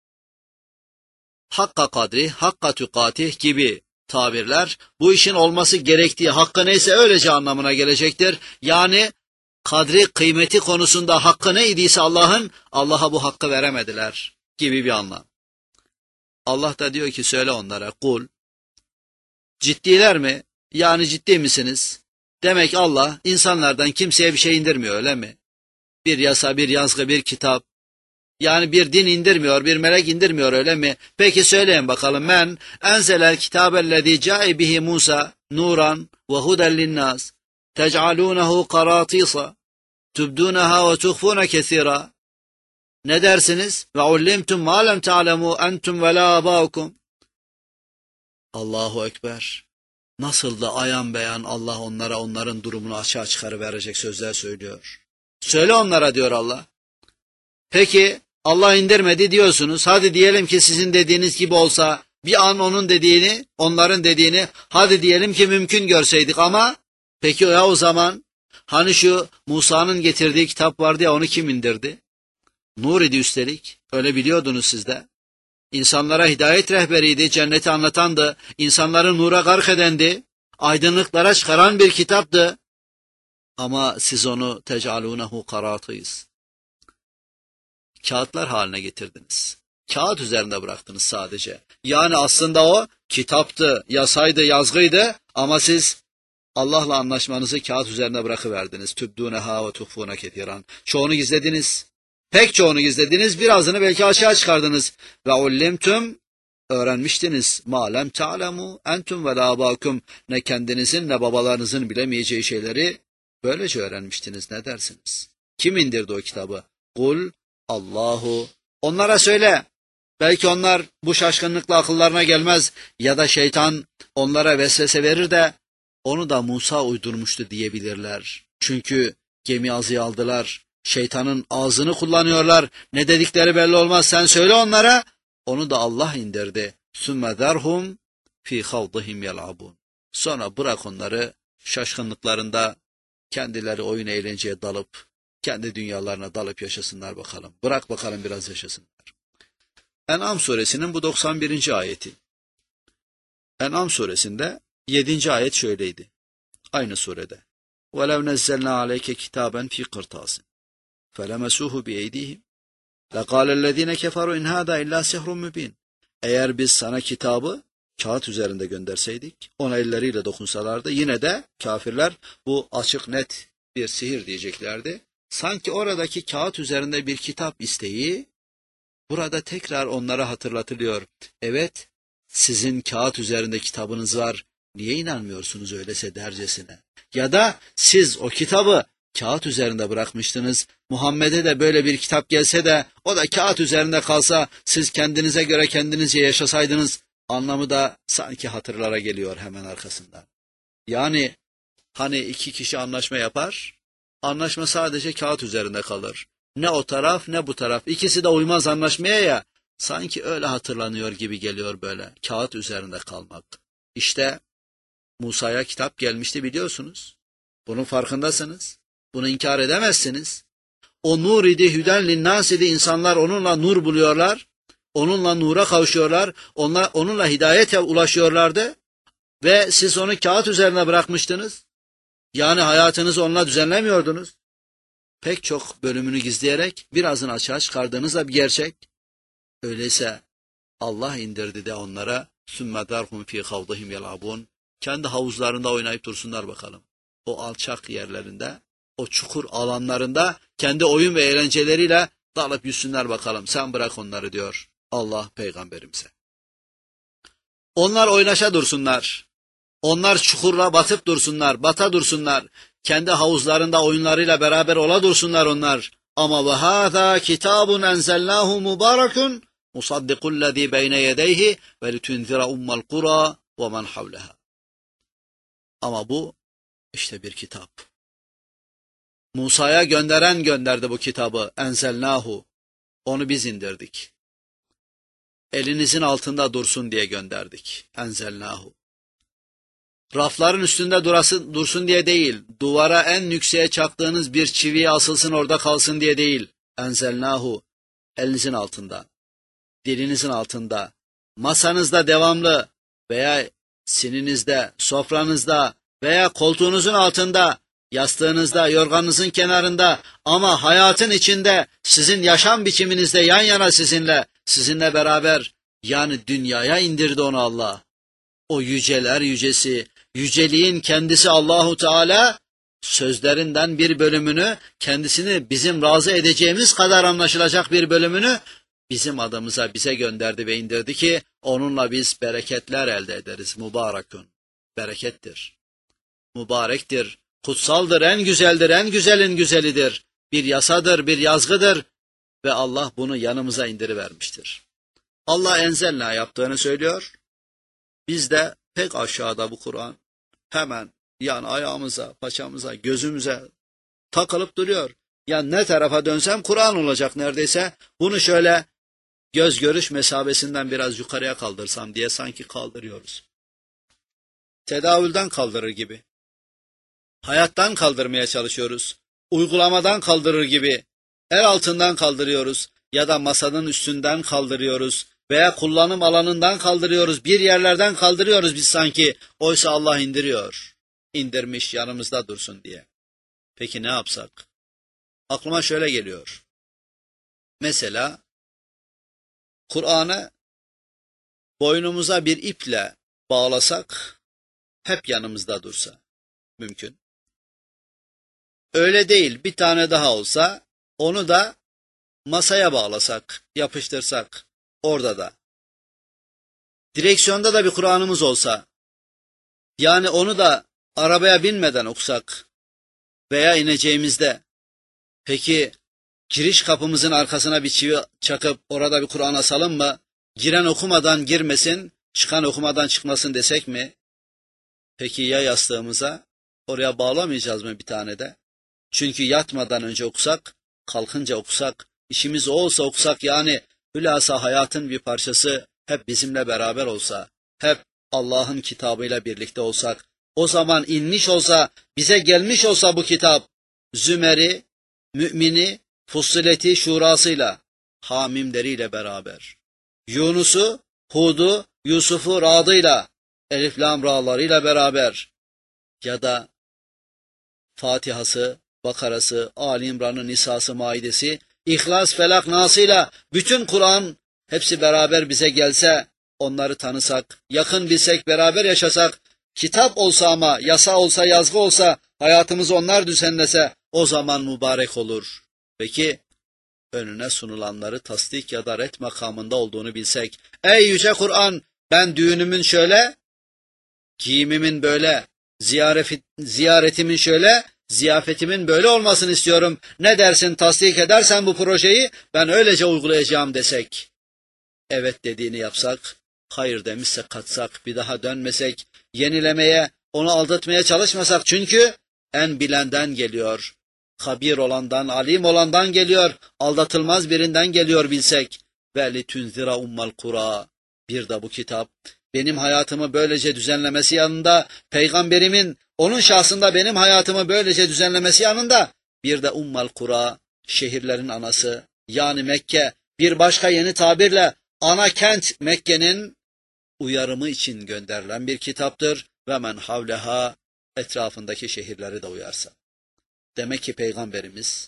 Hakka kadri, hakka tükatih gibi tabirler bu işin olması gerektiği, hakkı neyse öylece anlamına gelecektir. Yani kadri, kıymeti konusunda hakkı neydiyse Allah'ın, Allah'a bu hakkı veremediler gibi bir anlam. Allah da diyor ki söyle onlara, kul, ciddiler mi? Yani ciddi misiniz? Demek Allah insanlardan kimseye bir şey indirmiyor öyle mi? Bir yasa, bir yazgı, bir kitap. Yani bir din indirmiyor, bir melek indirmiyor öyle mi? Peki söyleyin bakalım. Men enzelel kitabellezî câe bihi Musa nuran ve huden linnâs. Tec'alûnehu karâtîsa. Tubdûneha ve tuhfûne kesîrâ. Ne dersiniz? Ve ullimtum mâ lem ta'lemû entum ve lâ âbâukum. Allahu Ekber. Nasıl da ayan beyan Allah onlara onların durumunu açığa çıkarıverecek sözler söylüyor. Söyle onlara diyor Allah. Peki Allah indirmedi diyorsunuz. Hadi diyelim ki sizin dediğiniz gibi olsa bir an onun dediğini, onların dediğini hadi diyelim ki mümkün görseydik ama peki ya o zaman hani şu Musa'nın getirdiği kitap vardı ya onu kim indirdi? Nur idi üstelik. Öyle biliyordunuz siz de. İnsanlara hidayet rehberiydi, cenneti anlatandı, insanları nura gark edendi, aydınlıklara çıkaran bir kitaptı. Ama siz onu tec'alûnehu karâtîs. kağıtlar haline getirdiniz. Kağıt üzerinde bıraktınız sadece. Yani aslında o kitaptı, yasaydı, yazgıydı ama siz Allah'la anlaşmanızı kağıt üzerine bırakıverdiniz. Tübdûneha ve tuhfûne ketiran. Çoğunu gizlediniz. Pek çoğunu gizlediniz. Birazını belki açığa çıkardınız. Ve ullimtum, öğrenmiştiniz. Ma lem ta'lemu entum ve la abâkum. Ne kendinizin ne babalarınızın bilemeyeceği şeyleri böylece öğrenmiştiniz. Ne dersiniz? Kim indirdi o kitabı? Kul Allahu. Onlara söyle. Belki onlar bu şaşkınlıkla akıllarına gelmez ya da şeytan onlara vesvese verir de onu da Musa uydurmuştu diyebilirler. Çünkü gemi azıya aldılar. Şeytanın ağzını kullanıyorlar. Ne dedikleri belli olmaz. Sen söyle onlara. Onu da Allah indirdi. Sümme zerhum fi havdihim yel'abun. Sonra bırak onları şaşkınlıklarında kendileri oyun eğlenceye dalıp kendi dünyalarına dalıp yaşasınlar bakalım. Bırak bakalım biraz yaşasınlar. En'am suresinin bu 91. ayeti. En'am suresinde 7. ayet şöyleydi. Aynı surede. وَلَوْ نَزَّلْنَا عَلَيْكَ كِتَابًا فِي قِرْطَاسٍ فَلَمَسُوهُ بِاَيْدِيهِمْ لَقَالَ الَّذ۪ينَ كَفَرُوا اِنْ هَذَا اِلَّا سِحْرٌ مُب۪ينٌ. Eğer biz sana kitabı kağıt üzerinde gönderseydik, ona elleriyle dokunsalardı, yine de kafirler bu açık net bir sihir diyeceklerdi. Sanki oradaki kağıt üzerinde bir kitap isteği, burada tekrar onlara hatırlatılıyor. Evet, sizin kağıt üzerinde kitabınız var. Niye inanmıyorsunuz öyleyse dercesine? Ya da siz o kitabı kağıt üzerinde bırakmıştınız. Muhammed'e de böyle bir kitap gelse de o da kağıt üzerinde kalsa siz kendinize göre kendinizce yaşasaydınız anlamı da sanki hatırlara geliyor hemen arkasından. Yani hani iki kişi anlaşma yapar, anlaşma sadece kağıt üzerinde kalır. Ne o taraf ne bu taraf. İkisi de uymaz anlaşmaya ya. Sanki öyle hatırlanıyor gibi geliyor böyle. Kağıt üzerinde kalmak. İşte Musa'ya kitap gelmişti biliyorsunuz. Bunun farkındasınız. Bunu inkar edemezsiniz. O nur idi, hüden linnâs idi. İnsanlar onunla nur buluyorlar. Onunla nura kavuşuyorlar. Onunla hidayete ulaşıyorlardı. Ve siz onu kağıt üzerine bırakmıştınız. Yani hayatınızı onunla düzenlemiyordunuz. Pek çok bölümünü gizleyerek birazını açığa çıkardığınız da bir gerçek. Öyleyse Allah indirdi de onlara sümme derhum fi havdihim yel'abun. Kendi havuzlarında oynayıp dursunlar bakalım. O alçak yerlerinde, o çukur alanlarında kendi oyun ve eğlenceleriyle dalıp yüzsünler bakalım. Sen bırak onları diyor Allah peygamberimize. Onlar oynaşa dursunlar. Onlar çukurla batıp dursunlar, bata dursunlar. Kendi havuzlarında oyunlarıyla beraber ola dursunlar onlar. Ama ve hâzâ kitâbun enzelnâhu mübârekun musaddikullezî beyne yedeyhi ve litunzira ummel qura ve men havleha. Ama bu işte bir kitap. Musa'ya gönderen gönderdi bu kitabı. Enzelnâhu. Onu biz indirdik. Elinizin altında dursun diye gönderdik. Enzelnâhu. Rafların üstünde dursun diye değil, duvara en yükseğe çaktığınız bir çiviye asılsın orada kalsın diye değil. Enzelnâhu, elinizin altında, dilinizin altında, masanızda devamlı veya sininizde, sofranızda veya koltuğunuzun altında, yastığınızda, yorganınızın kenarında ama hayatın içinde, sizin yaşam biçiminizde yan yana sizinle beraber, yani dünyaya indirdi onu Allah. O yüceler yücesi, yüceliğin kendisi Allahu Teala sözlerinden bir bölümünü, kendisini bizim razı edeceğimiz kadar anlaşılacak bir bölümünü bizim adımıza bize gönderdi ve indirdi ki onunla biz bereketler elde ederiz. Mübarekun. Berekettir. Mübarektir. Kutsaldır, en güzeldir, en güzelin güzelidir. Bir yasadır, bir yazgıdır ve Allah bunu yanımıza indirivermiştir. Allah enzelna yaptığını söylüyor. Biz de pek aşağıda bu Kur'an hemen yani ayağımıza, paçamıza, gözümüze takılıp duruyor. Ya ne tarafa dönsem Kur'an olacak neredeyse. Bunu şöyle göz görüş mesabesinden biraz yukarıya kaldırsam diye sanki kaldırıyoruz. Tedavülden kaldırır gibi. Hayattan kaldırmaya çalışıyoruz. Uygulamadan kaldırır gibi. El altından kaldırıyoruz ya da masanın üstünden kaldırıyoruz. Veya kullanım alanından kaldırıyoruz, bir yerlerden kaldırıyoruz biz sanki. Oysa Allah indiriyor. İndirmiş yanımızda dursun diye. Peki ne yapsak? Aklıma şöyle geliyor. Mesela Kur'an'ı boynumuza bir iple bağlasak, hep yanımızda dursa mümkün. Öyle değil, bir tane daha olsa, onu da masaya bağlasak, yapıştırsak, orada da. Direksiyonda da bir Kur'an'ımız olsa, yani onu da arabaya binmeden okusak veya ineceğimizde, peki giriş kapımızın arkasına bir çivi çakıp orada bir Kur'an asalım mı? Giren okumadan girmesin, çıkan okumadan çıkmasın desek mi? Peki ya yastığımıza? Oraya bağlamayacağız mı bir tane de? Çünkü yatmadan önce okusak, kalkınca okusak, işimiz o olsa okusak, yani hülasa hayatın bir parçası hep bizimle beraber olsa, hep Allah'ın kitabıyla birlikte olsak, o zaman inmiş olsa, bize gelmiş olsa bu kitap, Zümer'i, Mü'mini, Fussileti, Şurasıyla, Hamimleriyle beraber, Yunus'u, Hud'u, Yusuf'u, Rad'ıyla, Elif Lam Ra'larıyla beraber, ya da Fatiha'sı, Bakara'sı, Ali İmran'ın, Nisa'sı, Maidesi, İhlas, Felak, Nas'ıyla bütün Kur'an hepsi beraber bize gelse, onları tanısak, yakın bilsek, beraber yaşasak, kitap olsa ama yasa olsa, yazgı olsa, hayatımızı onlar düzenlese, o zaman mübarek olur. Peki önüne sunulanları tasdik ya da ret makamında olduğunu bilsek, ey yüce Kur'an, ben düğünümün şöyle, giyimimin böyle, ziyaretimin şöyle, ziyafetimin böyle olmasını istiyorum. Ne dersin, tasdik edersen bu projeyi ben öylece uygulayacağım desek. Evet dediğini yapsak, hayır demişse katsak, bir daha dönmesek, yenilemeye, onu aldatmaya çalışmasak, çünkü en bilenden geliyor. Habir olandan, alim olandan geliyor, aldatılmaz birinden geliyor bilsek. Ve litünzira ummal kura. Bir de bu kitap, benim hayatımı böylece düzenlemesi yanında, peygamberimin, onun şahsında benim hayatımı böylece düzenlemesi yanında, bir de ummal kura, şehirlerin anası, yani Mekke, bir başka yeni tabirle, ana kent Mekke'nin uyarımı için gönderilen bir kitaptır ve men havleha, etrafındaki şehirleri de uyarsa. Demek ki Peygamberimiz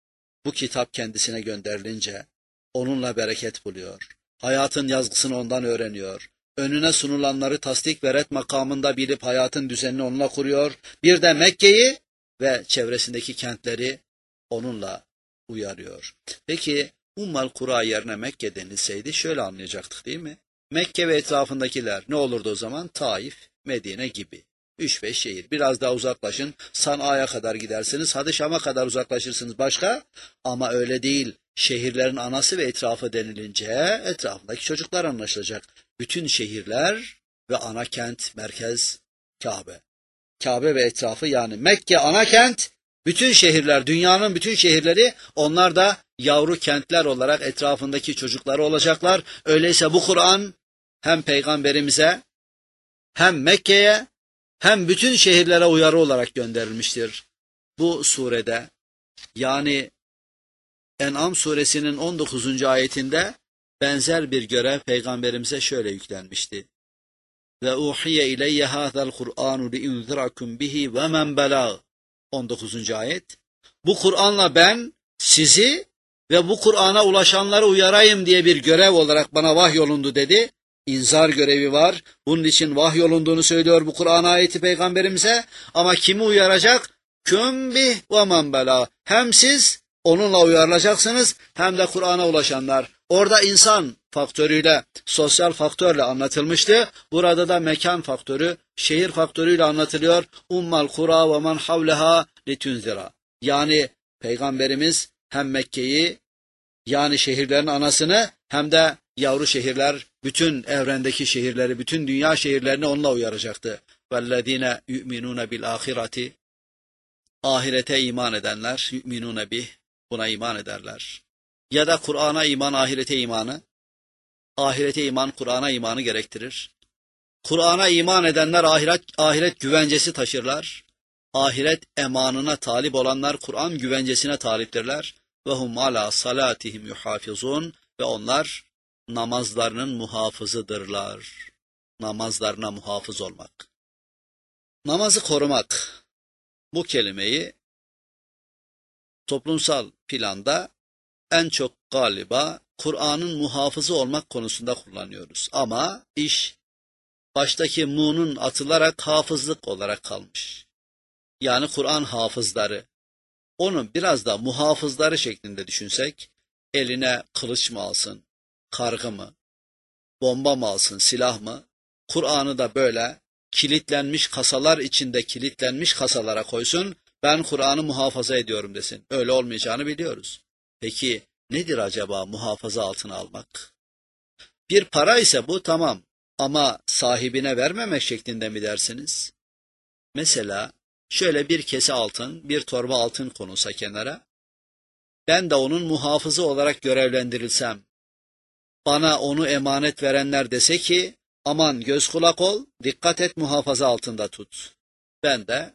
bu kitap kendisine gönderilince onunla bereket buluyor. Hayatın yazgısını ondan öğreniyor. Önüne sunulanları tasdik ve ret makamında bilip hayatın düzenini onunla kuruyor. Bir de Mekke'yi ve çevresindeki kentleri onunla uyarıyor. Peki Ummal Kura yerine Mekke denilseydi şöyle anlayacaktık değil mi? Mekke ve etrafındakiler ne olurdu o zaman? Taif, Medine gibi. 3-5 şehir. Biraz daha uzaklaşın. Sana'ya kadar gidersiniz. Hadi Şam'a kadar uzaklaşırsınız. Başka? Ama öyle değil. Şehirlerin anası ve etrafı denilince etrafındaki çocuklar anlaşılacak. Bütün şehirler ve ana kent, merkez Kabe. Kabe ve etrafı, yani Mekke ana kent, bütün şehirler, dünyanın bütün şehirleri, onlar da yavru kentler olarak etrafındaki çocukları olacaklar. Öyleyse bu Kur'an hem peygamberimize, hem Mekke'ye, hem bütün şehirlere uyarı olarak gönderilmiştir. Bu surede, yani En'am suresinin 19. ayetinde benzer bir görev peygamberimize şöyle yüklenmişti. Ve uhiye ileyye hâzel Kur'anu li'unzirakum bihi ve men belâ. 19. ayet. Bu Kur'an'la ben sizi ve bu Kur'an'a ulaşanları uyarayım diye bir görev olarak bana vahyolundu dedi. İnzar görevi var. Bunun için vahyolunduğunu söylüyor bu Kur'an ayeti peygamberimize. Ama kimi uyaracak? Küm bih ve men belâ. Hem siz onunla uyarılacaksınız, hem de Kur'an'a ulaşanlar. Orada insan faktörüyle, sosyal faktörle anlatılmıştı. Burada da mekan faktörü, şehir faktörüyle anlatılıyor. Ummal kura ve men havleha litunzira. Yani peygamberimiz hem Mekke'yi, yani şehirlerin anasını, hem de yavru şehirler, bütün evrendeki şehirleri, bütün dünya şehirlerini onunla uyaracaktı. وَالَّذ۪ينَ يُؤْمِنُونَ بِالْآخِرَةِ. Ahirete iman edenler, yu'minune bih, buna iman ederler. Ya da Kur'an'a iman, ahirete imanı, ahirete iman, Kur'an'a imanı gerektirir. Kur'an'a iman edenler ahiret güvencesi taşırlar. Ahiret emanına talip olanlar Kur'an güvencesine taliptirler. Ve hum ala salatihim yuhafizun, ve onlar namazlarının muhafızıdırlar. Namazlarına muhafız olmak. Namazı korumak. Bu kelimeyi toplumsal planda en çok galiba Kur'an'ın muhafızı olmak konusunda kullanıyoruz. Ama iş baştaki mu'nun atılarak hafızlık olarak kalmış. Yani Kur'an hafızları. Onu biraz da muhafızları şeklinde düşünsek, eline kılıç mı alsın, kargı mı, bomba mı alsın, silah mı? Kur'an'ı da böyle kilitlenmiş kasalar içinde kilitlenmiş kasalara koysun, ben Kur'an'ı muhafaza ediyorum desin. Öyle olmayacağını biliyoruz. Peki nedir acaba muhafaza altına almak? Bir para ise bu tamam ama sahibine vermemek şeklinde mi dersiniz? Mesela şöyle bir kese altın, bir torba altın konulsa kenara, ben de onun muhafızı olarak görevlendirilsem, bana onu emanet verenler dese ki, aman göz kulak ol, dikkat et muhafaza altında tut. Ben de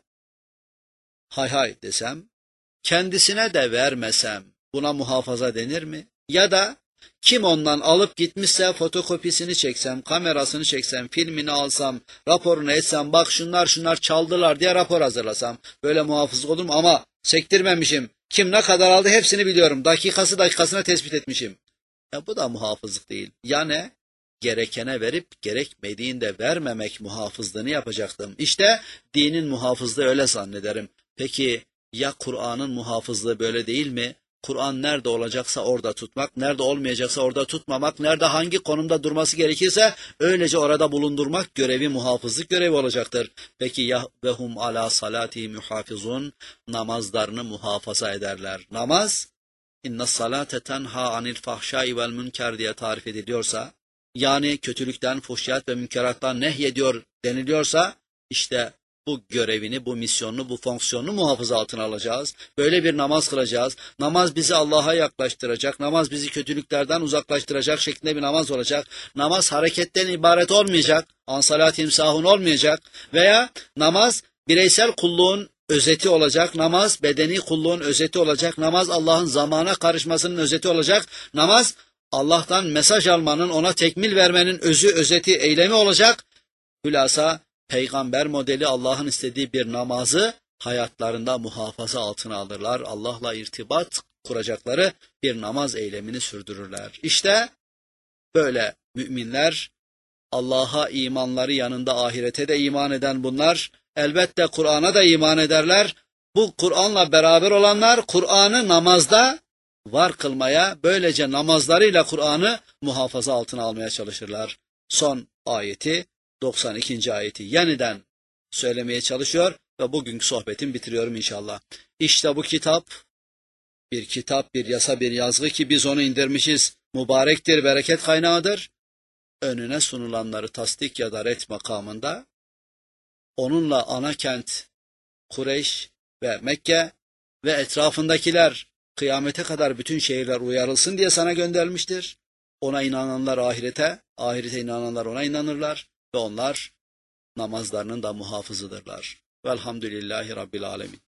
hay hay desem, kendisine de vermesem buna muhafaza denir mi? Ya da kim ondan alıp gitmişse fotokopisini çeksem, kamerasını çeksem, filmini alsam, raporunu etsem, bak şunlar çaldılar diye rapor hazırlasam, böyle muhafızlık olur mu? Ama sektirmemişim, kim ne kadar aldı hepsini biliyorum, dakikasına tespit etmişim. Ya bu da muhafızlık değil. Ya ne? Gerekene verip gerekmediğinde vermemek muhafızlığını yapacaktım. İşte dinin muhafızlığı öyle zannederim. Peki ya Kur'an'ın muhafızlığı böyle değil mi? Kur'an nerede olacaksa orada tutmak, nerede olmayacaksa orada tutmamak, nerede hangi konumda durması gerekirse öylece orada bulundurmak görevi muhafızlık görevi olacaktır. Peki ya vehum ala salatihim yuhafizun, namazlarını muhafaza ederler. Namaz, inna salate tenha anil fahşai vel münker diye tarif ediliyorsa, yani kötülükten, fuhşiyat ve münkerattan nehyediyor deniliyorsa, işte bu görevini, bu misyonunu, bu fonksiyonunu muhafaza altına alacağız. Böyle bir namaz kılacağız. Namaz bizi Allah'a yaklaştıracak, namaz bizi kötülüklerden uzaklaştıracak şeklinde bir namaz olacak. Namaz hareketten ibaret olmayacak, an salatim sahun olmayacak veya namaz bireysel kulluğun özeti olacak, namaz bedeni kulluğun özeti olacak, namaz Allah'ın zamana karışmasının özeti olacak, namaz Allah'tan mesaj almanın, ona tekmil vermenin özeti, eylemi olacak. Hülasa peygamber modeli Allah'ın istediği bir namazı hayatlarında muhafaza altına alırlar. Allah'la irtibat kuracakları bir namaz eylemini sürdürürler. İşte böyle müminler, Allah'a imanları yanında ahirete de iman eden bunlar, elbette Kur'an'a da iman ederler. Bu Kur'an'la beraber olanlar Kur'an'ı namazda var kılmaya, böylece namazlarıyla Kur'an'ı muhafaza altına almaya çalışırlar. Son ayeti, 92. ayeti yeniden söylemeye çalışıyor ve bugünkü sohbetimi bitiriyorum inşallah. İşte bu kitap, bir yasa, bir yazgı ki biz onu indirmişiz. Mübarektir, bereket kaynağıdır. Önüne sunulanları tasdik ya da ret makamında, onunla ana kent Kureyş ve Mekke ve etrafındakiler, kıyamete kadar bütün şehirler uyarılsın diye sana gönderilmiştir. Ona inananlar ahirete inananlar ona inanırlar ve onlar namazlarının da muhafızıdırlar. Velhamdülillahi Rabbil Alemin.